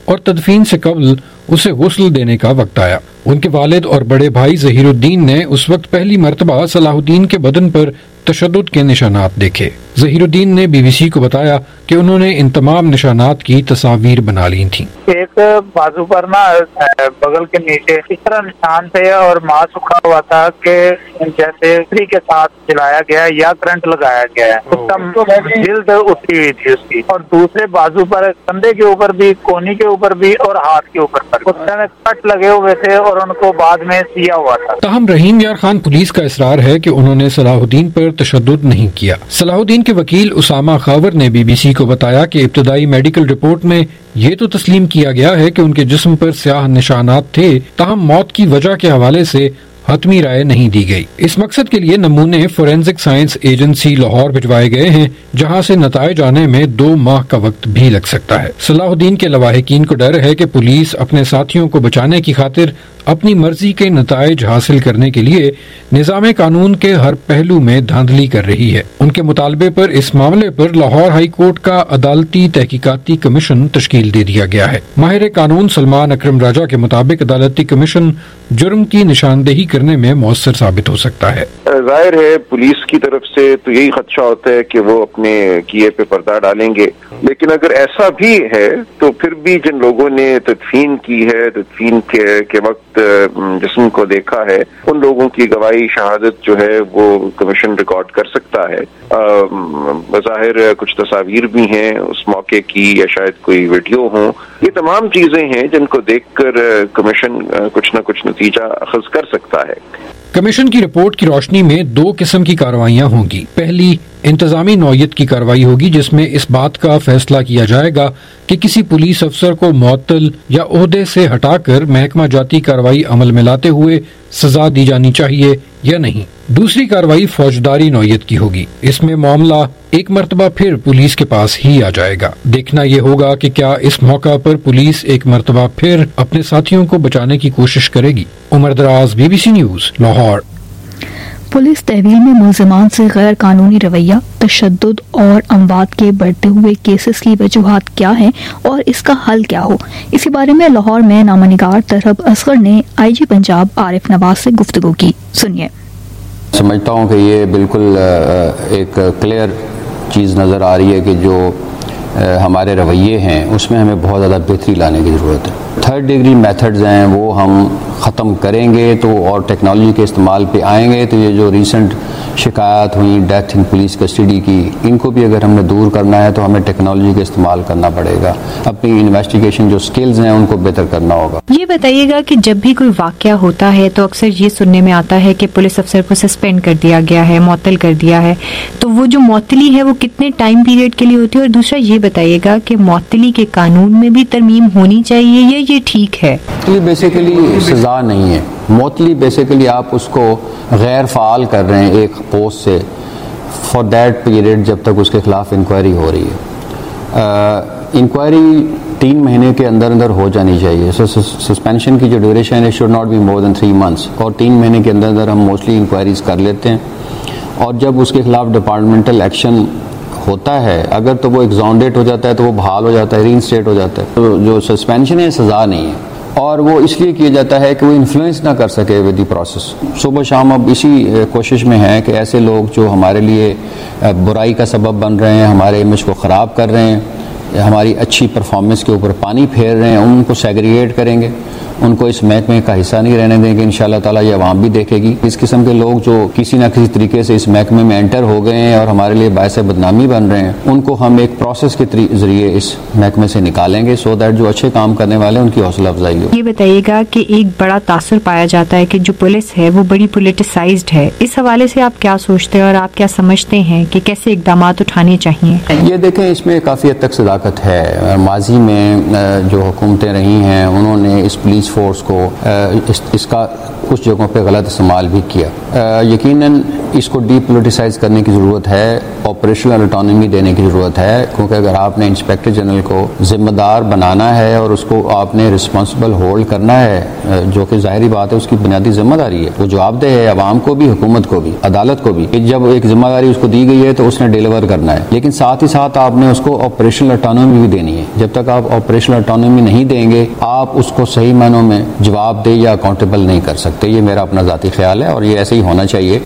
اور تدفین سے قبل اسے غسل دینے کا وقت آیا۔ ان کے والد اور بڑے بھائی ظہیر الدین نے اس وقت پہلی مرتبہ صلاح الدین کے بدن پر تشدد کے نشانات دیکھے۔ ظہیر الدین نے بی بی سی کو بتایا کہ انہوں نے ان تمام نشانات کی تصاویر بنا لی تھیں۔ ایک بازو پر نا بغل کے نیچے اس طرح نشان تھے اور ماں سکھا ہوا تھا کہ جیسے استری کے ساتھ جلایا گیا یا کرنٹ لگایا گیا ہے، اس کا جلد اٹھی ہوئی تھی اس کی، اور دوسرے بازو پر کندھے کے اوپر بھی، کونی کے اوپر بھی اور ہاتھ کے اوپر پر کٹ لگے ہوئے تھے اور ان کو بعد میں سیا ہوا تھا۔ تاہم رحیم یار خان پولیس کا اصرار ہے کہ انہوں نے صلاح الدین پر تشدد نہیں کیا۔ صلاح الدین کے وکیل اسامہ خاور نے بی بی سی کو بتایا کہ ابتدائی میڈیکل رپورٹ میں یہ تو تسلیم کیا گیا ہے کہ ان کے جسم پر سیاہ نشانات تھے، تاہم موت کی وجہ کے حوالے سے حتمی رائے نہیں دی گئی۔ اس مقصد کے لیے نمونے فورینزک سائنس ایجنسی لاہور بھجوائے گئے ہیں، جہاں سے نتائج آنے میں دو ماہ کا وقت بھی لگ سکتا ہے۔ صلاح الدین کے لواحقین کو ڈر ہے کہ پولیس اپنے ساتھیوں کو بچانے کی خاطر اپنی مرضی کے نتائج حاصل کرنے کے لیے نظام قانون کے ہر پہلو میں دھاندلی کر رہی ہے۔ ان کے مطالبے پر اس معاملے پر لاہور ہائی کورٹ کا عدالتی تحقیقاتی کمیشن تشکیل دے دیا گیا ہے۔ ماہر قانون سلمان اکرم راجہ کے مطابق عدالتی کمیشن جرم کی نشاندہی کرنے میں مؤثر ثابت ہو سکتا ہے۔ ظاہر ہے پولیس کی طرف سے تو یہی خدشہ ہوتا ہے کہ وہ اپنے کیے پہ پردہ ڈالیں گے، لیکن اگر ایسا بھی ہے تو پھر بھی جن لوگوں نے تدفین کی ہے، تدفین کے, کے وقت جسم کو دیکھا ہے، ان لوگوں کی گواہی شہادت جو ہے وہ کمیشن ریکارڈ کر سکتا ہے۔ بظاہر کچھ تصاویر بھی ہیں اس موقع کی یا شاید کوئی ویڈیو ہوں، یہ تمام چیزیں ہیں جن کو دیکھ کر کمیشن کچھ نہ کچھ نتیجہ اخذ کر سکتا ہے۔ کمیشن کی رپورٹ کی روشنی میں دو قسم کی کارروائیاں ہوں گی۔ پہلی انتظامی نوعیت کی کارروائی ہوگی، جس میں اس بات کا فیصلہ کیا جائے گا کہ کسی پولیس افسر کو معطل یا عہدے سے ہٹا کر محکمہ جاتی کارروائی عمل میں لاتے ہوئے سزا دی جانی چاہیے یا نہیں۔ دوسری کارروائی فوجداری نوعیت کی ہوگی، اس میں معاملہ ایک مرتبہ پھر پولیس کے پاس ہی آ جائے گا۔ دیکھنا یہ ہوگا کہ کیا اس موقع پر پولیس ایک مرتبہ پھر اپنے ساتھیوں کو بچانے کی کوشش کرے گی۔ Umar Daraz, B B C news, Lahore. Police تحویل میں ملزمان سے غیر قانونی رویہ، تشدد اور اموات کے بڑھتے ہوئے کیسز کی وجوہات کیا ہیں اور اس کا حل کیا ہو، اسی بارے میں لاہور میں نامہ نگار طرب اصغر نے آئی جی پنجاب عارف نواز سے گفتگو کی۔ سنیے۔ سمجھتا ہوں کہ یہ بالکل ایک کلیئر چیز نظر آ رہی ہے کہ جو ہمارے رویے ہیں اس میں ہمیں بہت زیادہ بہتری لانے کی ضرورت ہے۔ تھرڈ ڈگری میتھڈز ہیں وہ ہم ختم کریں گے تو اور ٹیکنالوجی کے استعمال پہ آئیں گے تو یہ جو ریسنٹ شکایات ہوئی ڈیتھ ان پولیس کسٹڈی کی، ان کو بھی اگر ہم نے دور کرنا ہے تو ہمیں ٹیکنالوجی کا استعمال کرنا پڑے گا، اپنی انویسٹیگیشن جو سکلز ہیں ان کو بہتر کرنا ہوگا۔ یہ بتائیے گا کہ جب بھی کوئی واقعہ ہوتا ہے تو اکثر یہ سننے میں آتا ہے کہ پولیس افسر کو سسپینڈ کر دیا گیا ہے، معطل کر دیا ہے، تو وہ جو معطلی ہے وہ کتنے ٹائم پیریڈ کے لیے ہوتی ہے؟ اور دوسرا یہ بتائیے گا کہ معطلی کے قانون میں بھی ترمیم ہونی چاہیے یا یہ ٹھیک ہے؟ یہ بیسیکلی سزا نہیں ہے، معطلی بیسیکلی آپ اس کو غیر فعال کر رہے ہیں ایک پوسٹ سے فار دیٹ پیریڈ جب تک اس کے خلاف انکوائری ہو رہی ہے۔ انکوائری تین مہینے کے اندر اندر ہو جانی چاہیے۔ سو سسپینشن کی جو ڈیوریشن ہے should not be more than three months, اور تین مہینے کے اندر اندر ہم موسٹلی انکوائریز کر لیتے ہیں، اور جب اس کے خلاف ڈپارٹمنٹل ایکشن ہوتا ہے اگر تو وہ ایگزونڈیٹ ہو جاتا ہے تو وہ بحال ہو جاتا ہے، ری انسٹیٹ ہو جاتا ہے۔ تو جو سسپینشن ہے سزا نہیں ہے، اور وہ اس لیے کیا جاتا ہے کہ وہ انفلوئنس نہ کر سکے ود دی پروسیس۔ صبح شام اب اسی کوشش میں ہیں کہ ایسے لوگ جو ہمارے لیے برائی کا سبب بن رہے ہیں، ہمارے امیج کو خراب کر رہے ہیں، ہماری اچھی پرفارمنس کے اوپر پانی پھیر رہے ہیں، ان کو سیگریگیٹ کریں گے، ان کو اس محکمے کا حصہ نہیں رہنے دیں گے۔ انشاءاللہ تعالیٰ یہ عوام بھی دیکھے گی۔ اس قسم کے لوگ جو کسی نہ کسی طریقے سے اس محکمے میں انٹر ہو گئے ہیں اور ہمارے لیے باعث بدنامی بن رہے ہیں، ان کو ہم ایک پروسیس کے ذریعے اس محکمے سے نکالیں گے، سو دیٹ جو اچھے کام کرنے والے ہیں ان کی حوصلہ افزائی ہو۔ یہ بتائیے گا کہ ایک بڑا تاثر پایا جاتا ہے کہ جو پولیس ہے وہ بڑی پولیٹیسائزڈ ہے، اس حوالے سے آپ کیا سوچتے ہیں اور آپ کیا سمجھتے ہیں کہ کیسے اقدامات اٹھانے چاہیے؟ یہ دیکھیں اس میں کافی حد تک صداقت ہے۔ ماضی میں جو حکومتیں رہی ہیں انہوں نے اس پولیس پولیس فورس کو اس, اس کا کچھ جگہوں پہ غلط استعمال بھی کیا. یقیناً اس کو ڈی پولیٹیسائز کرنے کی ضرورت ہے, آپریشنل اٹانومی دینے کی ضرورت ہے, کیونکہ اگر آپ نے انسپیکٹر جنرل کو ذمہ دار بنانا ہے اور اس کو آپ نے رسپانسبل ہولڈ کرنا ہے, جو کہ ظاہری بات ہے اس کی بنیادی ذمہ داری ہے, وہ جواب دہ ہے عوام کو بھی, حکومت کو بھی, عدالت کو بھی. جب ایک ذمہ داری اس کو دی گئی ہے تو اس نے ڈیلیور کرنا ہے, لیکن ساتھ ہی ساتھ آپ نے اس کو آپریشنل اٹانومی بھی دینی ہے. جب تک آپ آپریشنل اٹانومی نہیں دیں گے آپ اس کو صحیح معنوں میں جواب دہ یا اکاؤنٹیبل نہیں کر سکتے. یہ میرا اپنا ذاتی خیال ہے اور یہ ایسے ہی ہونا چاہیے.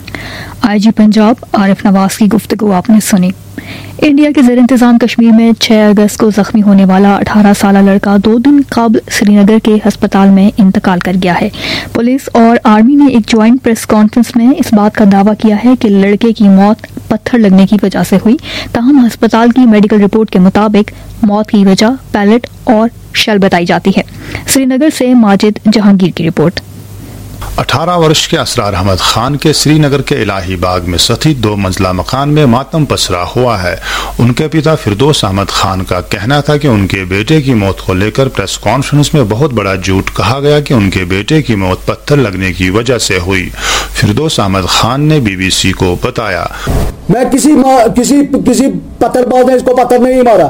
آئی جی پنجاب عارف نواز کی گفتگو آپ نے سنی. انڈیا کے زیر انتظام کشمیر میں چھ اگست کو زخمی ہونے والا اٹھارہ سالہ لڑکا دو دن قبل سری نگر کے ہسپتال میں انتقال کر گیا ہے. پولیس اور آرمی نے ایک جوائنٹ پریس کانفرنس میں اس بات کا دعویٰ کیا ہے کہ لڑکے کی موت پتھر لگنے کی وجہ سے ہوئی, تاہم ہسپتال کی میڈیکل رپورٹ کے مطابق موت کی وجہ پیلٹ اور شل بتائی جاتی ہے. سری نگر سے ماجد جہانگیر کی رپورٹ. اٹھارہ ورش کے اسرار احمد خان کے سری نگر کے الہی باغ میں سطحی دو منزلہ مکان میں ماتم پسرا ہوا ہے. ان کے پتا فردوس احمد خان کا کہنا تھا کہ ان کے بیٹے کی موت کو لے کر پریس کانفرنس میں بہت بڑا جھوٹ کہا گیا کہ ان کے بیٹے کی موت پتھر لگنے کی وجہ سے ہوئی. فردوس احمد خان نے بی بی سی کو بتایا, میں کسی کسی کسی پتھر باز نے اس کو پتھر نہیں مارا,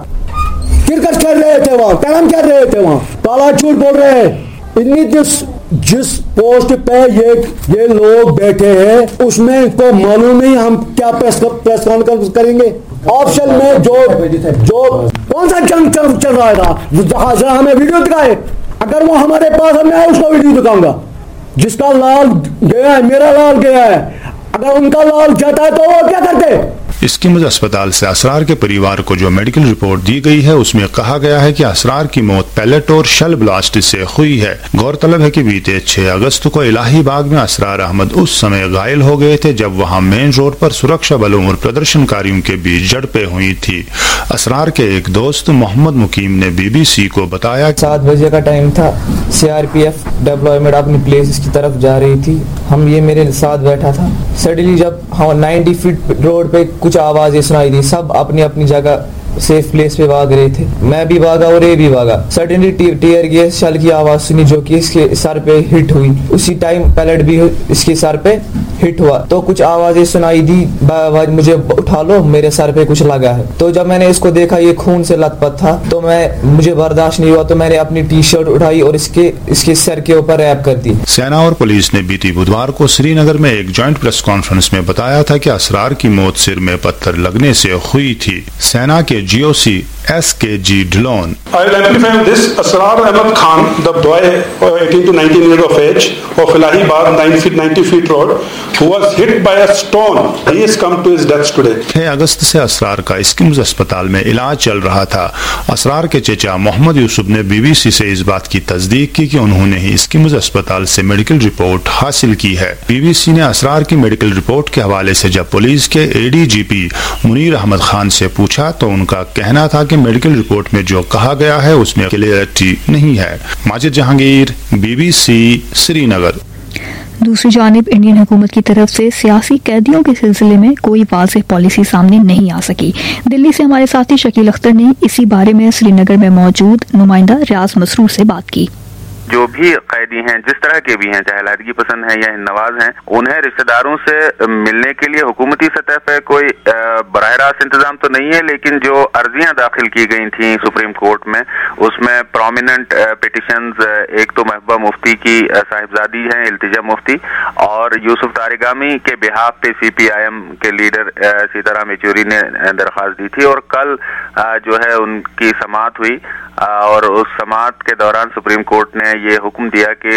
کرکٹ کھیل رہے تھے وہاں, کیرم کھیل رہے تھے وہاں, کالا جھوٹ بول رہے ہیں. اتنی جس جس پوسٹ پہ یہ یہ لوگ بیٹھے ہیں اس میں ان کو معلوم نہیں ہم کیا پریس کانفرنس کریں گے. آپشن میں جو جو کون سا جنگ چل رہا تھا جہاں ذرا ہمیں ویڈیو دکھائے, اگر وہ ہمارے پاس ہم اس کو ویڈیو دکھاؤں گا. جس کا لال گیا ہے میرا لال گیا ہے, اگر ان کا لال جاتا ہے تو وہ کیا کرتے. اسکیمز اسپتال سے اسرار کے پریوار کو جو میڈیکل رپورٹ دی گئی ہے اس میں کہا گیا ہے کہ اسرار کی موت پیلٹ اور شل بلاسٹ سے ہوئی ہے. گورطلب ہے کہ بیتے چھ اگست کو الہی باغ میں اسرار احمد اس سمے گھائل ہو گئے تھے جب وہاں مین روڈ پر سرکشا بلوں اور پردرشن کاریوں کے بیچ جھڑپیں ہوئی تھی. اسرار کے ایک دوست محمد مقیم نے بی بی سی کو بتایا سات بجے کا ٹائم تھا, C R P F deployment اپنی پلیس کی طرف جا رہی تھی, ہم یہ میرے ساتھ بیٹھا تھا. سڈنلی جب ہم نائنٹی فٹ روڈ پہ کچھ آوازیں سنائی دی, سب اپنی اپنی جگہ سیف پلیس پہ بھاگ رہے تھے, میں بھی بھاگا اور یہ بھی بھاگا. سڈنلی ٹیئر گیس شل کی آواز سنی جو کہ اس کے سر پہ ہٹ ہوئی, اسی ٹائم پیلٹ بھی اس کے سر پہ ہٹ ہوا. تو کچھ آوازیں سنائی دی, مجھے اٹھا لو میرے سر پہ کچھ لگا ہے. تو جب میں نے اس کو دیکھا یہ خون سے لت پت تھا تو میں مجھے برداشت نہیں ہوا تو میں نے اپنی ٹی شرٹ اٹھائی اور اس کے اس کے سر کے اوپر ریپ کر دی. سینا اور پولیس نے بیتی بدوار کو سری نگر میں ایک جوائنٹ پریس کانفرنس میں بتایا تھا کہ اسرار کی موت سر میں پتھر لگنے سے ہوئی تھی. سینا کے جی او سی ایس کے جی ڈلون. I will amplify this. Asrar Ahmad Khan, the boy eighteen to nineteen years of age of Elahi Bagh, nine feet ninety feet road, who was hit by a stone. He has come to his death today. چھ اگست سے اسرار کا اسکمز اسپتال میں علاج چل رہا تھا. اسرار کے چچا محمد یوسف نے بی بی سی سے اس بات کی تصدیق کی کہ انہوں نے ہی اسکمز اسپتال سے میڈیکل رپورٹ حاصل کی ہے. بی بی سی نے اسرار کی میڈیکل رپورٹ کے حوالے سے جب پولیس کے A D G P Munir Ahmad Khan سے پوچھا تو ان کا کہنا تھا کہ میڈیکل رپورٹ میں جو کہا گیا ہے اس میں کلیئرٹی نہیں ہے. Majid Jahangir, B B C, Srinagar. دوسری جانب انڈین حکومت کی طرف سے سیاسی قیدیوں کے سلسلے میں کوئی واضح پالیسی سامنے نہیں آ سکی. دلی سے ہمارے ساتھی شکیل اختر نے اسی بارے میں سری نگر میں موجود نمائندہ ریاض مسرور سے بات کی. جو بھی قیدی ہیں جس طرح کے بھی ہیں, چاہے علیحدگی پسند ہیں یا نواز ہیں, انہیں رشتہ داروں سے ملنے کے لیے حکومتی سطح پہ کوئی براہ راست انتظام تو نہیں ہے, لیکن جو عرضیاں داخل کی گئی تھیں سپریم کورٹ میں اس میں پرومیننٹ پٹیشنز, ایک تو محبوبہ مفتی کی صاحبزادی ہیں التجا مفتی, اور یوسف تارگامی کے بہاف پہ سی پی آئی ایم کے لیڈر سیتارام یچوری نے درخواست دی تھی, اور کل جو ہے ان کی سماعت ہوئی, اور اس سماعت کے دوران سپریم کورٹ نے یہ حکم دیا کہ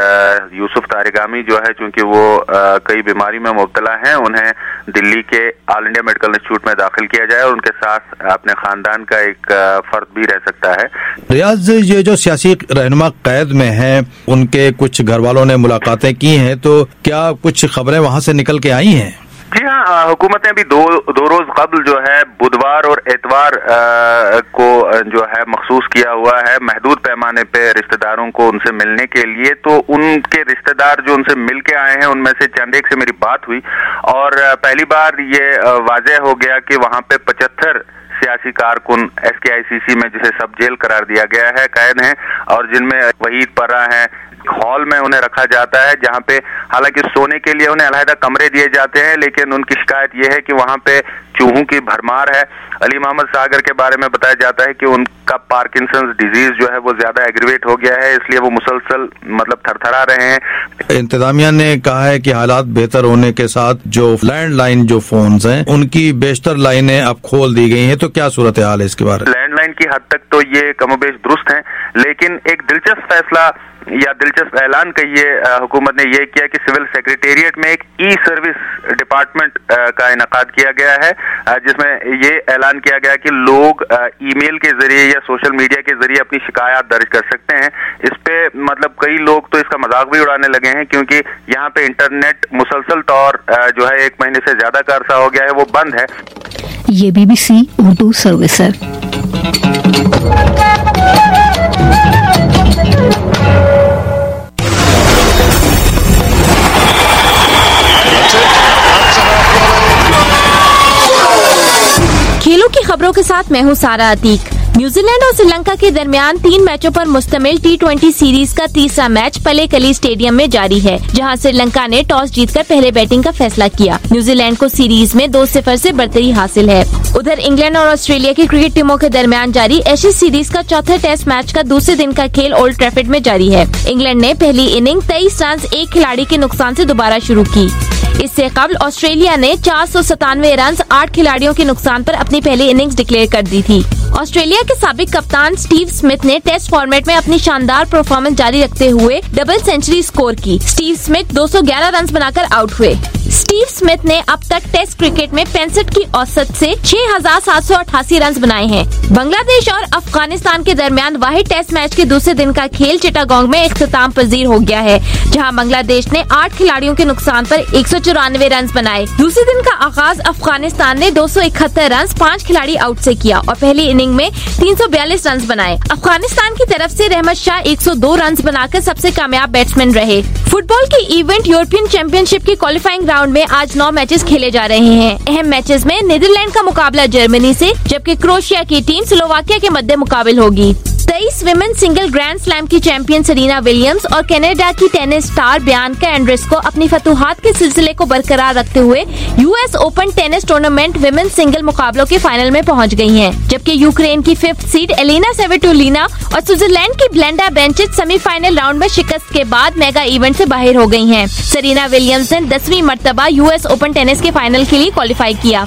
یوسف تارگامی جو ہے چونکہ وہ کئی بیماری میں مبتلا ہیں, انہیں دلی کے آل انڈیا میڈیکل انسٹیٹیوٹ میں داخل کیا جائے اور ان کے ساتھ اپنے خاندان کا ایک فرد بھی رہ سکتا ہے. ریاض, یہ جو سیاسی رہنما قید میں ہیں ان کے کچھ گھر والوں نے ملاقاتیں کی ہیں, تو کیا کچھ خبریں وہاں سے نکل کے آئی ہیں؟ جی ہاں, حکومت نے بھی دو دو روز قبل جو ہے بدوار اور اتوار کو جو ہے مخصوص کیا ہوا ہے محدود پیمانے پہ رشتہ داروں کو ان سے ملنے کے لیے. تو ان کے رشتہ دار جو ان سے مل کے آئے ہیں ان میں سے چند ایک سے میری بات ہوئی, اور پہلی بار یہ واضح ہو گیا کہ وہاں پہ پچہتر سیاسی کارکن ایس کے آئی سی سی میں جسے سب جیل قرار دیا گیا ہے قید ہیں، اور جن میں وحید پرہ ہیں. ہال میں انہیں رکھا جاتا ہے جہاں پہ حالانکہ سونے کے لیے انہیں علیحدہ کمرے دیے جاتے ہیں، لیکن ان کی شکایت یہ ہے کہ وہاں پہ چوہوں کی بھرمار ہے. علی محمد ساگر کے بارے میں بتایا جاتا ہے کہ ان کا پارکنسنز ڈیزیز جو ہے وہ زیادہ ایگریویٹ ہو گیا ہے، اس لیے وہ مسلسل مطلب تھر تھرا رہے ہیں. انتظامیہ نے کہا ہے کہ حالات بہتر ہونے کے ساتھ جو لینڈ لائن جو فونز ہیں ان کی بیشتر لائنیں اب کھول دی گئی ہیں، تو کیا صورتحال ہے اس کے بارے میں؟ لینڈ لائن کی حد تک تو یہ کم و بیش درست ہیں، لیکن ایک دلچسپ فیصلہ یا دلچسپ اعلان کہیے حکومت نے یہ کیا کہ سول سیکریٹریٹ میں ایک ای سروس ڈپارٹمنٹ کا انعقاد کیا گیا ہے، جس میں یہ اعلان کیا گیا کہ لوگ ای میل کے ذریعے یا سوشل میڈیا کے ذریعے اپنی شکایات درج کر سکتے ہیں. اس پہ مطلب کئی لوگ تو اس کا مذاق بھی اڑانے لگے ہیں کیونکہ یہاں پہ انٹرنیٹ مسلسل طور جو ہے ایک مہینے سے زیادہ کا عرصہ ہو گیا ہے وہ بند ہے. یہ B B C Urdu service ہے. کھیلوں کی خبروں کے ساتھ میں ہوں سارا عتیق. نیوزی لینڈ اور سری لنکا کے درمیان تین میچوں پر مشتمل ٹی ٹوینٹی سیریز کا تیسرا میچ پلے کلی اسٹیڈیم میں جاری ہے، جہاں سری لنکا نے ٹاس جیت کر پہلے بیٹنگ کا فیصلہ کیا. نیوزی لینڈ کو سیریز میں دو صفر سے برتری حاصل ہے. ادھر انگلینڈ اور آسٹریلیا کی کرکٹ ٹیموں کے درمیان جاری ایشیز سیریز کا چوتھا ٹیسٹ میچ کا دوسرے دن کا کھیل اولڈ ٹریفرڈ میں جاری ہے. انگلینڈ نے پہلی اننگ تیئیس رنز ایک کھلاڑی کے نقصان سے دوبارہ شروع کی. اس سے قبل آسٹریلیا نے چار سو ستانوے رنز آٹھ کھلاڑیوں کے نقصان پر اپنی پہلی اننگز ڈکلیئر کر دی تھی. آسٹریلیا کے سابق کپتان سٹیو سمتھ نے ٹیسٹ فارمیٹ میں اپنی شاندار پرفارمنس جاری رکھتے ہوئے ڈبل سینچری سکور کی. سٹیو سمتھ دو سو گیارہ رنز بنا کر آؤٹ ہوئے. سٹیو سمتھ نے اب تک ٹیسٹ کرکٹ میں پینسٹھ کی اوسط سے چھ ہزار سات سو اٹھاسی رنز بنائے ہیں. بنگلہ دیش اور افغانستان کے درمیان واحد ٹیسٹ میچ کے دوسرے دن کا کھیل چٹاگانگ میں اختتام پذیر ہو گیا ہے، جہاں بنگلہ دیش نے آٹھ کھلاڑیوں کے نقصان پر ایک سو چورانوے رنز بنائے. دوسرے دن کا آغاز افغانستان نے دو سو اکہتر رنز پانچ کھلاڑی آؤٹ سے کیا اور پہلی اننگ میں تین سو بیالیس رنز بنائے. افغانستان کی طرف سے رحمت شاہ ایک سو دو رنز بنا کر سب سے کامیاب بیٹسمین رہے. فٹ بال کی ایونٹ یورپین چیمپئن شپ کی کوالیفائنگ راؤنڈ میں آج نو میچز کھیلے جا رہے ہیں. اہم میچز میں نیدرلینڈ کا مقابلہ جرمنی سے، جبکہ کروشیا کی ٹیم سلوواکیہ کے مد مقابل ہوگی. تیئیس ویمن سنگل گرینڈ سلیم کی چیمپئن سرینا ولیمز اور کینیڈا کی ٹینس اسٹار بیانکا اینڈریسکو اپنی فتوحات کے سلسلے کو برقرار رکھتے ہوئے U S open tennis tournament women single مقابلوں کے فائنل میں پہنچ گئی ہیں، جبکہ یوکرین کی ففتھ سیڈ ایلینا سیویٹولینا اور سوئٹزرلینڈ کی Belinda Bencic semi final round میں شکست کے بعد میگا ایونٹ سے باہر ہو گئی ہیں. سرینا ولیمز نے دسویں مرتبہ یو ایس اوپن ٹینس کے فائنل کے لیے کوالیفائی کیا.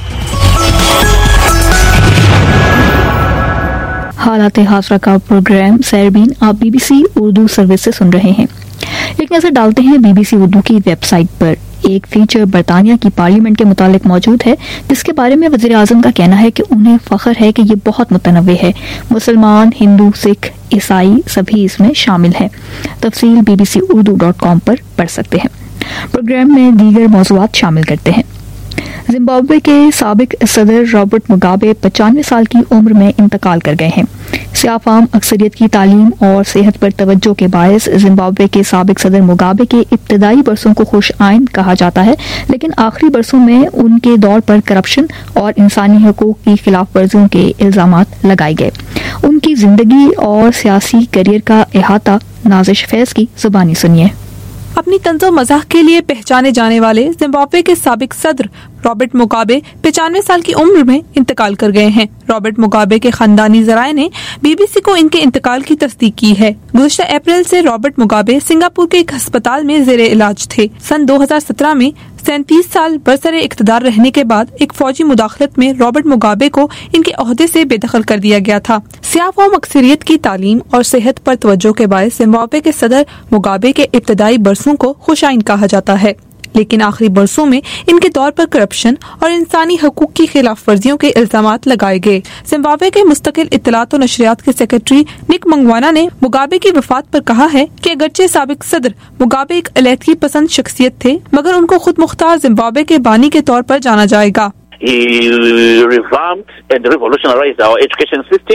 حالات حاضرہ کا پروگرام سیربین آپ B B C Urdu service سے سن رہے ہیں. ایک نظر ڈالتے ہیں بی بی سی اردو کی ویب سائٹ پر. ایک فیچر برطانیہ کی پارلیمنٹ کے متعلق موجود ہے، جس کے بارے میں وزیر اعظم کا کہنا ہے کہ انہیں فخر ہے کہ یہ بہت متنوع ہے. مسلمان، ہندو، سکھ، عیسائی سبھی اس میں شامل ہیں. تفصیل B B C Urdu dot com پر پڑھ سکتے ہیں. پروگرام میں دیگر موضوعات شامل کرتے ہیں. زمبابوے کے سابق صدر رابرٹ مگابے پچانوے سال کی عمر میں انتقال کر گئے ہیں. سیاہ فام اکثریت کی تعلیم اور صحت پر توجہ کے باعث زمبابوے کے سابق صدر مگابے کے ابتدائی برسوں کو خوش آئند کہا جاتا ہے، لیکن آخری برسوں میں ان کے دور پر کرپشن اور انسانی حقوق کی خلاف ورزیوں کے الزامات لگائے گئے. ان کی زندگی اور سیاسی کیریئر کا احاطہ نازش فیض کی زبانی سنیے. اپنی طنز و مزاح کے لیے پہچانے جانے والے زمبابوے کے سابق صدر رابرٹ مگابے پچانوے سال کی عمر میں انتقال کر گئے ہیں. رابرٹ مگابے کے خاندانی ذرائع نے بی بی سی کو ان کے انتقال کی تصدیق کی ہے. گزشتہ اپریل سے رابرٹ مگابے سنگاپور کے ایک ہسپتال میں زیر علاج تھے. سن دو ہزار سترہ میں سینتیس سال برسر اقتدار رہنے کے بعد ایک فوجی مداخلت میں رابرٹ مگابے کو ان کے عہدے سے بے دخل کر دیا گیا تھا. سیاہ فام اکثریت کی تعلیم اور صحت پر توجہ کے باعث زمبابوے کے صدر مگابے کے ابتدائی برسوں کو خوش آئند کہا جاتا ہے، لیکن آخری برسوں میں ان کے دور پر کرپشن اور انسانی حقوق کی خلاف ورزیوں کے الزامات لگائے گئے. زمبابوے کے مستقل اطلاعات و نشریات کے سیکرٹری نک منگوانا نے مگابے کی وفات پر کہا ہے کہ اگرچہ سابق صدر مگابے ایک علیحدگی پسند شخصیت تھے، مگر ان کو خود مختار زمبابوے کے بانی کے طور پر جانا جائے گا. He revamped and revolutionized our education system.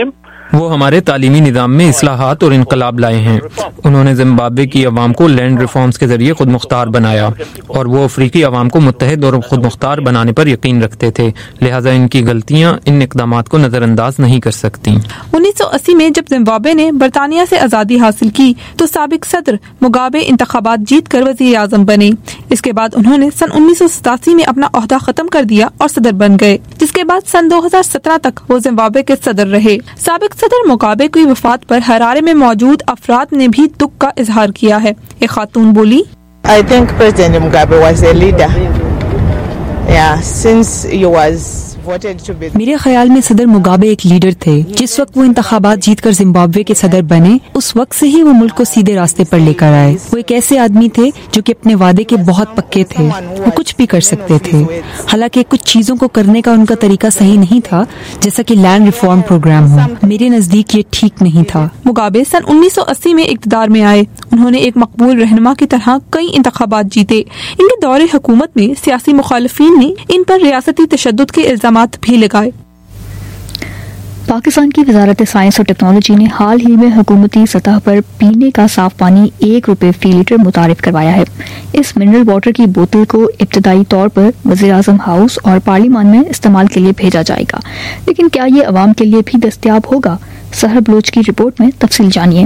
وہ ہمارے تعلیمی نظام میں اصلاحات اور انقلاب لائے ہیں. انہوں نے زمبابوے کی عوام کو لینڈ ریفارمز کے ذریعے خود مختار بنایا اور وہ افریقی عوام کو متحد اور خود مختار بنانے پر یقین رکھتے تھے. لہٰذا ان کی غلطیاں ان اقدامات کو نظر انداز نہیں کر سکتی. انیس سو اسی میں جب زمبابوے نے برطانیہ سے آزادی حاصل کی تو سابق صدر مگابے انتخابات جیت کر وزیر اعظم بنے. اس کے بعد انہوں نے سن انیس سو ستاسی میں اپنا عہدہ ختم کر دیا اور صدر بن گئے، جس کے بعد سن دو ہزار سترہ تک وہ زمبابوے کے صدر رہے. سابق صدر مگابے کی وفات پر ہرارے میں موجود افراد نے بھی دکھ کا اظہار کیا ہے. ایک خاتون بولی، I think President Mugabe was a leader. Yeah, since he was میرے خیال میں صدر مگابے ایک لیڈر تھے. جس وقت وہ انتخابات جیت کر زمبابوے کے صدر بنے اس وقت سے ہی وہ ملک کو سیدھے راستے پر لے کر آئے. وہ ایک ایسے آدمی تھے جو کہ اپنے وعدے کے بہت پکے تھے. وہ کچھ بھی کر سکتے تھے، حالانکہ کچھ چیزوں کو کرنے کا ان کا طریقہ صحیح نہیں تھا، جیسا کہ لینڈ ریفارم پروگرام ہو. میرے نزدیک یہ ٹھیک نہیں تھا. مگابے سن انیس سو اسی میں اقتدار میں آئے. انہوں نے ایک مقبول رہنما کی طرح کئی انتخابات جیتے. ان کے دور حکومت میں سیاسی مخالفین نے ان پر ریاستی تشدد کے الزامات بھی لگائے. پاکستان کی وزارت سائنس اور ٹیکنالوجی نے حال ہی میں حکومتی سطح پر پینے کا صاف پانی ایک روپے فی لیٹر متعارف کروایا ہے. اس منرل واٹر کی بوتل کو ابتدائی طور پر وزیر اعظم ہاؤس اور پارلیمان میں استعمال کے لیے بھیجا جائے گا، لیکن کیا یہ عوام کے لیے بھی دستیاب ہوگا؟ سحر بلوچ کی رپورٹ میں تفصیل جانیے.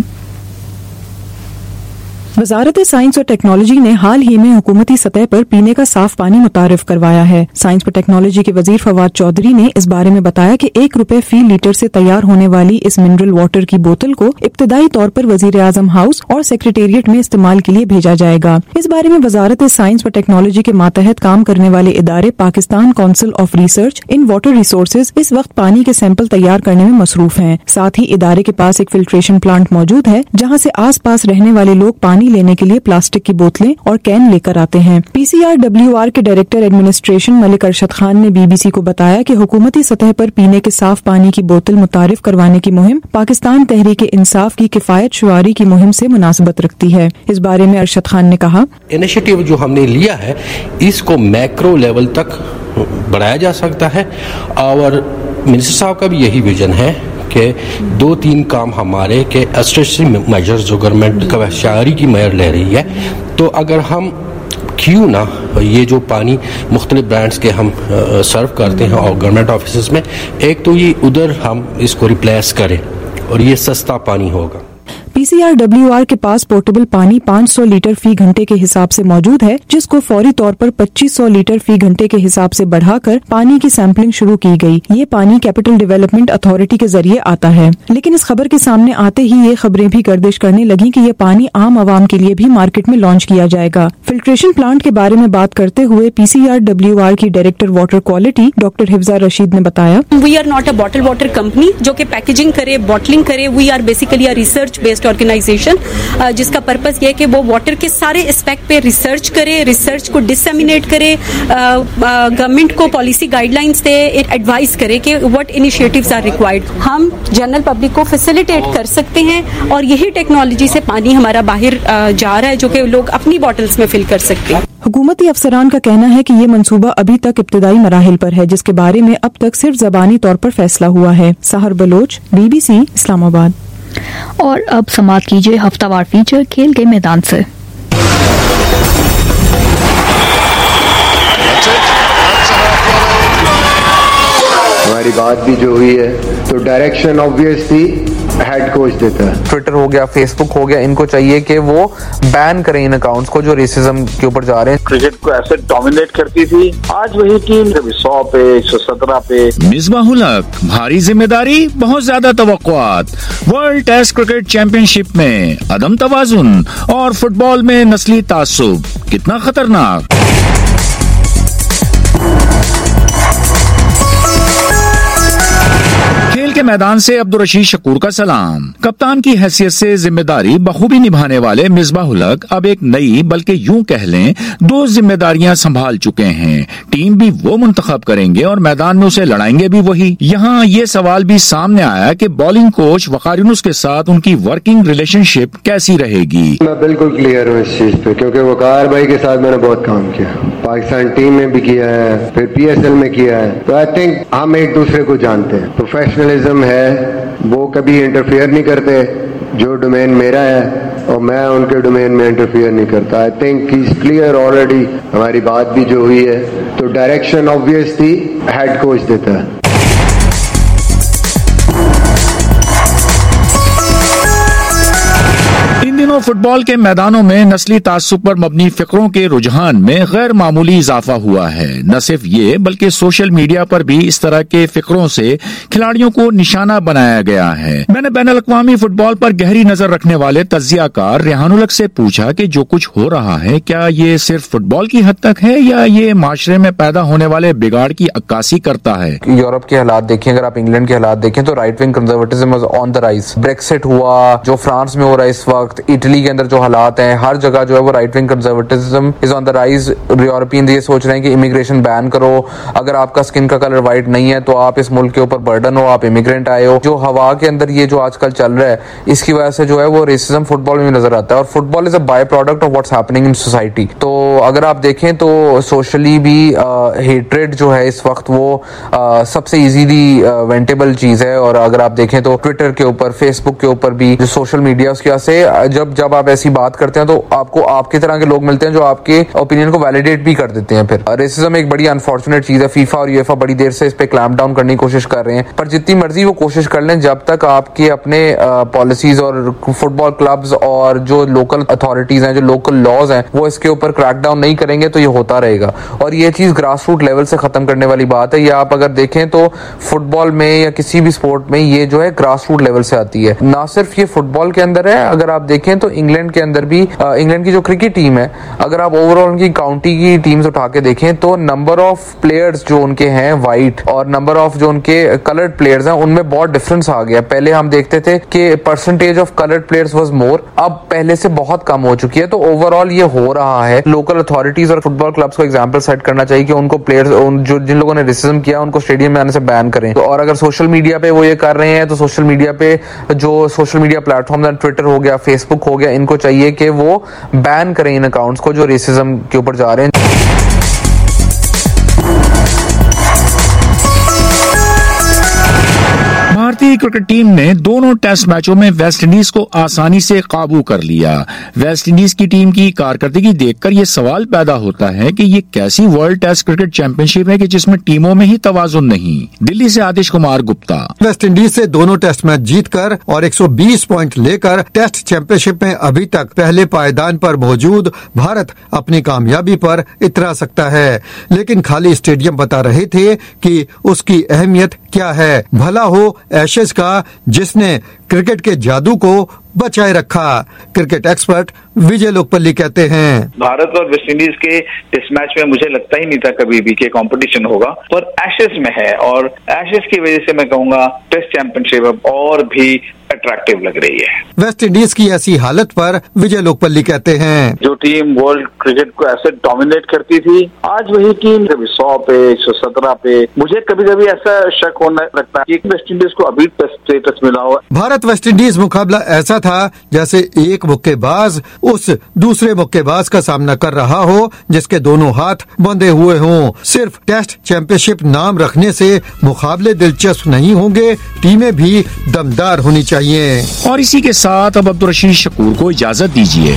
وزارت سائنس اور ٹیکنالوجی نے حال ہی میں حکومتی سطح پر پینے کا صاف پانی متعارف کروایا ہے. سائنس اور ٹیکنالوجی کے وزیر فواد چودھری نے اس بارے میں بتایا کہ ایک روپے فی لیٹر سے تیار ہونے والی اس منرل واٹر کی بوتل کو ابتدائی طور پر وزیر اعظم ہاؤس اور سیکریٹریٹ میں استعمال کے لیے بھیجا جائے گا. اس بارے میں وزارت سائنس اور ٹیکنالوجی کے ماتحت کام کرنے والے ادارے Pakistan council of research in water resources اس وقت پانی کے سیمپل تیار کرنے میں مصروف ہیں. ساتھ ہی ادارے کے پاس ایک فلٹریشن پلانٹ موجود ہے جہاں سے آس پاس رہنے والے لوگ پانی لینے کے لیے پلاسٹک کی بوتلیں اور کین لے کر آتے ہیں. P C R W R کے ڈائریکٹر ایڈمنسٹریشن ملک ارشد خان نے بی بی سی کو بتایا کہ حکومتی سطح پر پینے کے صاف پانی کی بوتل متعارف کروانے کی مہم پاکستان تحریک انصاف کی کفایت شعاری کی مہم سے مناسبت رکھتی ہے. اس بارے میں ارشد خان نے کہا، انیشیٹو جو ہم نے لیا ہے اس کو میکرو لیول تک بڑھایا جا سکتا ہے، اور منسٹر صاحب کا بھی یہی ویژن ہے کہ دو تین کام ہمارے کہ اسٹریٹجی میجرز جو گورنمنٹ کا شاعری کی میئر لے رہی ہے، تو اگر ہم کیوں نہ یہ جو پانی مختلف برانڈز کے ہم سرو کرتے ہیں اور گورنمنٹ آفیسز میں، ایک تو یہ ادھر ہم اس کو ریپلیس کریں اور یہ سستا پانی ہوگا. P C R W R کے پاس پورٹیبل پانی پانچ سو لیٹر فی گھنٹے کے حساب سے موجود ہے، جس کو فوری طور پر پچیس سو لیٹر فی گھنٹے کے حساب سے بڑھا کر پانی کی سیمپلنگ شروع کی گئی. یہ پانی کیپٹل ڈیولپمنٹ اتھارٹی کے ذریعے آتا ہے، لیکن اس خبر کے سامنے آتے ہی یہ خبریں بھی گردش کرنے لگیں کہ یہ پانی عام عوام کے لیے بھی مارکیٹ میں لانچ کیا جائے گا. فلٹریشن پلانٹ کے بارے میں بات کرتے ہوئے P C R W R کی director water quality doctor Hafza Rasheed نے بتایا، we are not a bottle water company جو کہ پیکیجنگ کرے، باٹلنگ کرے. We are basically research based organisation جس کا پرپز یہ کہ وہ واٹر کے سارے اسپیکٹ پہ ریسرچ کرے، ریسرچ کو ڈسیمینیٹ کرے، گورنمنٹ کو پالیسی گائیڈ لائنس دے، ایڈوائز کرے کہ واٹ انیشیٹوز آر ریکوائرڈ. ہم جنرل پبلک کو فیسیلیٹیٹ کر سکتے ہیں اور یہی ٹیکنالوجی سے پانی ہمارا باہر جا رہا ہے جو کہ لوگ اپنی باٹلز میں فل کر سکتے ہیں. حکومتی افسران کا کہنا ہے کہ یہ منصوبہ ابھی تک ابتدائی مراحل پر ہے، جس کے بارے میں اب تک صرف زبانی طور پر فیصلہ ہوا ہے. Sahar Baloch, B B C, Islamabad. اور اب سماعت کیجیے ہفتہ وار فیچر کھیل کے میدان سے. ہماری بات بھی جو ہوئی ہے تو ڈائریکشن آبویسلی ہیڈ کوچ دیتا ہے. ٹویٹر ہو گیا، فیس بک ہو گیا، ان کو چاہیے کہ وہ بین کریں ان اکاؤنٹس کو جو ریسزم کے اوپر جا رہے ہیں. کرکٹ کو ایسے ڈومینیٹ کرتی تھی، آج وہی ٹیم کبھی سو پہ ایک سو سترہ پہ. مصباح الحق، بھاری ذمہ داری، بہت زیادہ توقعات. World test cricket championship میں عدم توازن اور فٹ بال میں نسلی تعصب کتنا خطرناک. کھیل کے میدان سے عبدالرشید شکور کا سلام. کپتان کی حیثیت سے ذمہ داری بخوبی نبھانے والے مصباح الحق اب ایک نئی بلکہ یوں کہہ لیں دو ذمہ داریاں سنبھال چکے ہیں. ٹیم بھی وہ منتخب کریں گے اور میدان میں اسے لڑائیں گے بھی وہی. یہاں یہ سوال بھی سامنے آیا کہ بالنگ کوچ وقار یونس کے ساتھ ان کی ورکنگ ریلیشن شپ کیسی رہے گی. میں بالکل کلیئر ہوں اس چیز پہ، کیونکہ وقار بھائی کے ساتھ میں نے بہت کام کیا، پاکستان ٹیم میں بھی کیا ہے، پھر پی ایس ایل میں کیا ہے. تو آئی تھنک ہم ایک دوسرے کو جانتے ہیں. پروفیشنلزم جرنلزم ہے وہ کبھی انٹرفیئر نہیں کرتے. جو ڈومین میرا ہے اور میں ان کے ڈومین میں انٹرفیئر نہیں کرتا. I think he is clear already. ہماری بات بھی جو ہوئی ہے تو ڈائریکشن آبویس تھی ہیڈ کوچ دیتا ہے. ان دنوں فٹ بال کے میدانوں میں نسلی تعصب پر مبنی فکروں کے رجحان میں غیر معمولی اضافہ ہوا ہے. نہ صرف یہ بلکہ سوشل میڈیا پر بھی اس طرح کے فکروں سے کھلاڑیوں کو نشانہ بنایا گیا ہے. میں نے بین الاقوامی فٹ بال پر گہری نظر رکھنے والے تجزیہ کار ریحان الحق سے پوچھا کہ جو کچھ ہو رہا ہے کیا یہ صرف فٹ بال کی حد تک ہے یا یہ معاشرے میں پیدا ہونے والے بگاڑ کی عکاسی کرتا ہے. یورپ کے حالات دیکھیں, اگر آپ انگلینڈ کے حالات دیکھیں تو right wing conservatism was on the rise. Brexit ہوا جو فرانس میں ہو رہا ہے اس وقت, اٹلی کے اندر جو حالات ہیں, ہر جگہ جو ہے وہ right wing conservatism is on the rise. European یہ سوچ رہے ہیں کہ امیگریشن بین کرو, اگر آپ کا اسکن کا کلر وائٹ نہیں ہے تو آپ اس ملک کے اوپر برڈن ہو, آپ امیگرینٹ آئے ہو. جو ہوا کے اندر یہ جو آج کل چل رہا ہے اس کی وجہ سے جو ہے وہ ریسزم فٹ بال میں نظر آتا ہے, اور football is a by product of what's happening in society. تو اگر آپ دیکھیں تو سوشلی بھی ہیٹریڈ جو ہے اس وقت وہ سب سے ایزیلی وینٹیبل چیز ہے. اور اگر آپ دیکھیں تو ٹویٹر کے اوپر, فیس بک کے اوپر بھی جو سوشل میڈیا اس کی وجہ سے جب جب آپ ایسی بات کرتے ہیں تو آپ کو آپ کی طرح کے لوگ ملتے ہیں جو آپ کے اوپینین کو ویلیڈیٹ بھی کر دیتے ہیں. پھر ریسزم ایک بڑی انفارچونیٹ چیز ہے. فیفا اور یوفا بڑی دیر سے اس پہ کلیمپ ڈاؤن کرنے کی کوشش کر رہے ہیں, پر جتنی مرضی وہ کوشش کر لیں, جب تک آپ کے اپنے پالیسیز اور فٹ بال کلبز اور جو لوکل اتھارٹیز ہیں, جو لوکل لاز ہیں, وہ اس کے اوپر کریک ڈاؤن نہیں کریں گے تو یہ ہوتا رہے گا. اور یہ چیز گراس روٹ لیول سے ختم کرنے والی بات ہے. یہ آپ اگر دیکھیں تو فٹ بال میں یا کسی بھی اسپورٹ میں یہ جو ہے گراس روٹ لیول سے آتی ہے. نہ صرف یہ فٹ بال کے اندر ہے, اگر آپ دیکھیں تو انگلینڈ کے اندر بھی, انگلینڈ کی جو کرکٹ ٹیم ہے, اگر آپ اوور آل ان کی کاؤنٹی کی ٹیمز اٹھا کے دیکھیں تو نمبر آف پلیئرز جو ان کے ہیں وائٹ اور نمبر آف جو ان کے کلرڈ پلیئرز ہیں ان میں بہت ڈفرنس آ گیا. پہلے ہم دیکھتے تھے کہ percentage of coloured players was more, اب پہلے سے بہت کم ہو چکی ہے. تو اوور آل یہ ہو رہا ہے. لوکل اتھارٹیز اور فٹ بال کلبس کو ایگزامپل سیٹ کرنا چاہیے کہ ان کو پلیئرز جو جن لوگوں نے ریسزم کیا ان کو اسٹیڈیم میں آنے سے بین کریں. اور اگر سوشل میڈیا پہ وہ یہ کر رہے ہیں تو سوشل میڈیا پہ جو social media platform Twitter ہو گیا, فیس بک ہو گیا, ان کو چاہیے کہ وہ بین کریں ان اکاؤنٹس کو جو ریسزم کے اوپر جا رہے ہیں. بھارتی کرکٹ ٹیم نے دونوں ٹیسٹ میچوں میں ویسٹ انڈیز کو آسانی سے قابو کر لیا. ویسٹ انڈیز کی ٹیم کی کارکردگی دیکھ کر یہ سوال پیدا ہوتا ہے کہ یہ کیسی world test cricket championship ہے کہ جس میں ٹیموں میں ہی توازن نہیں. دلی سے آتش کمار گپتا. ویسٹ انڈیز سے دونوں ٹیسٹ میچ جیت کر اور ایک سو بیس پوائنٹ لے کر ٹیسٹ چیمپئن شپ میں ابھی تک پہلے پائیدان پر موجود بھارت اپنی کامیابی پر اترا سکتا ہے, لیکن خالی اسٹیڈیم بتا رہے تھے کہ اس کی اہمیت کیا ہے. بھلا ہو ایشز کا جس نے کرکٹ کے جادو کو بچائے رکھا. کرکٹ ایکسپرٹ وجے لوکپلی کہتے ہیں بھارت اور ویسٹ انڈیز کے ٹیسٹ میچ میں مجھے لگتا ہی نہیں تھا کبھی بھی کہ کمپٹیشن ہوگا, اور ایشز میں ہے, اور ایشز کی وجہ سے میں کہوں گا ٹیسٹ چیمپئن شپ اور بھی اٹریکٹیو لگ رہی ہے. ویسٹ انڈیز کی ایسی حالت پر وجے لوکپلی کہتے ہیں جو ٹیم ورلڈ کرکٹ کو ایسے ڈومینیٹ کرتی تھی, آج وہی ٹیم کبھی سو پہ ایک سو سترہ پہ, مجھے کبھی کبھی ایسا شک ہونے لگتا ہے کہ ویسٹ انڈیز کو ابھی ٹیسٹ اسٹیٹس ملا ہوا. بھارت ویسٹ انڈیز مقابلہ ایسا تھا جیسے ایک مکے باز اس دوسرے مکے باز کا سامنا کر رہا ہو جس کے دونوں ہاتھ بندھے ہوئے ہوں. صرف ٹیسٹ چیمپئن شپ نام رکھنے سے مقابلے دلچسپ نہیں ہوں گے, ٹیمیں بھی دمدار ہونی چاہیے. اور اسی کے ساتھ اب عبدالرشید شکور کو اجازت دیجیے.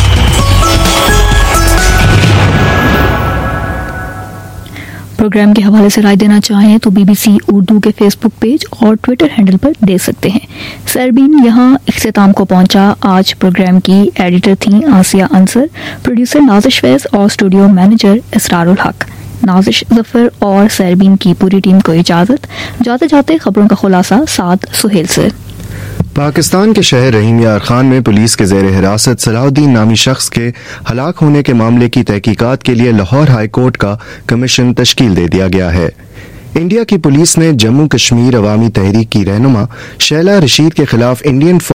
پروگرام کے حوالے سے رائے دینا چاہیں تو بی بی سی اردو کے فیس بک پیج اور ٹویٹر ہینڈل پر دے سکتے ہیں. سربین یہاں اختتام کو پہنچا. آج پروگرام کی ایڈیٹر تھیں آسیہ انصر, پروڈیوسر نازش فیض اور اسٹوڈیو مینیجر اسرار الحق. نازش ظفر اور سربین کی پوری ٹیم کو اجازت. جاتے جاتے خبروں کا خلاصہ سعد سہیل سے. پاکستان کے شہر رحیم یار خان میں پولیس کے زیر حراست صلاح الدین نامی شخص کے ہلاک ہونے کے معاملے کی تحقیقات کے لیے لاہور ہائی کورٹ کا کمیشن تشکیل دے دیا گیا ہے. انڈیا کی پولیس نے جموں کشمیر عوامی تحریک کی رہنما شیلا رشید کے خلاف انڈین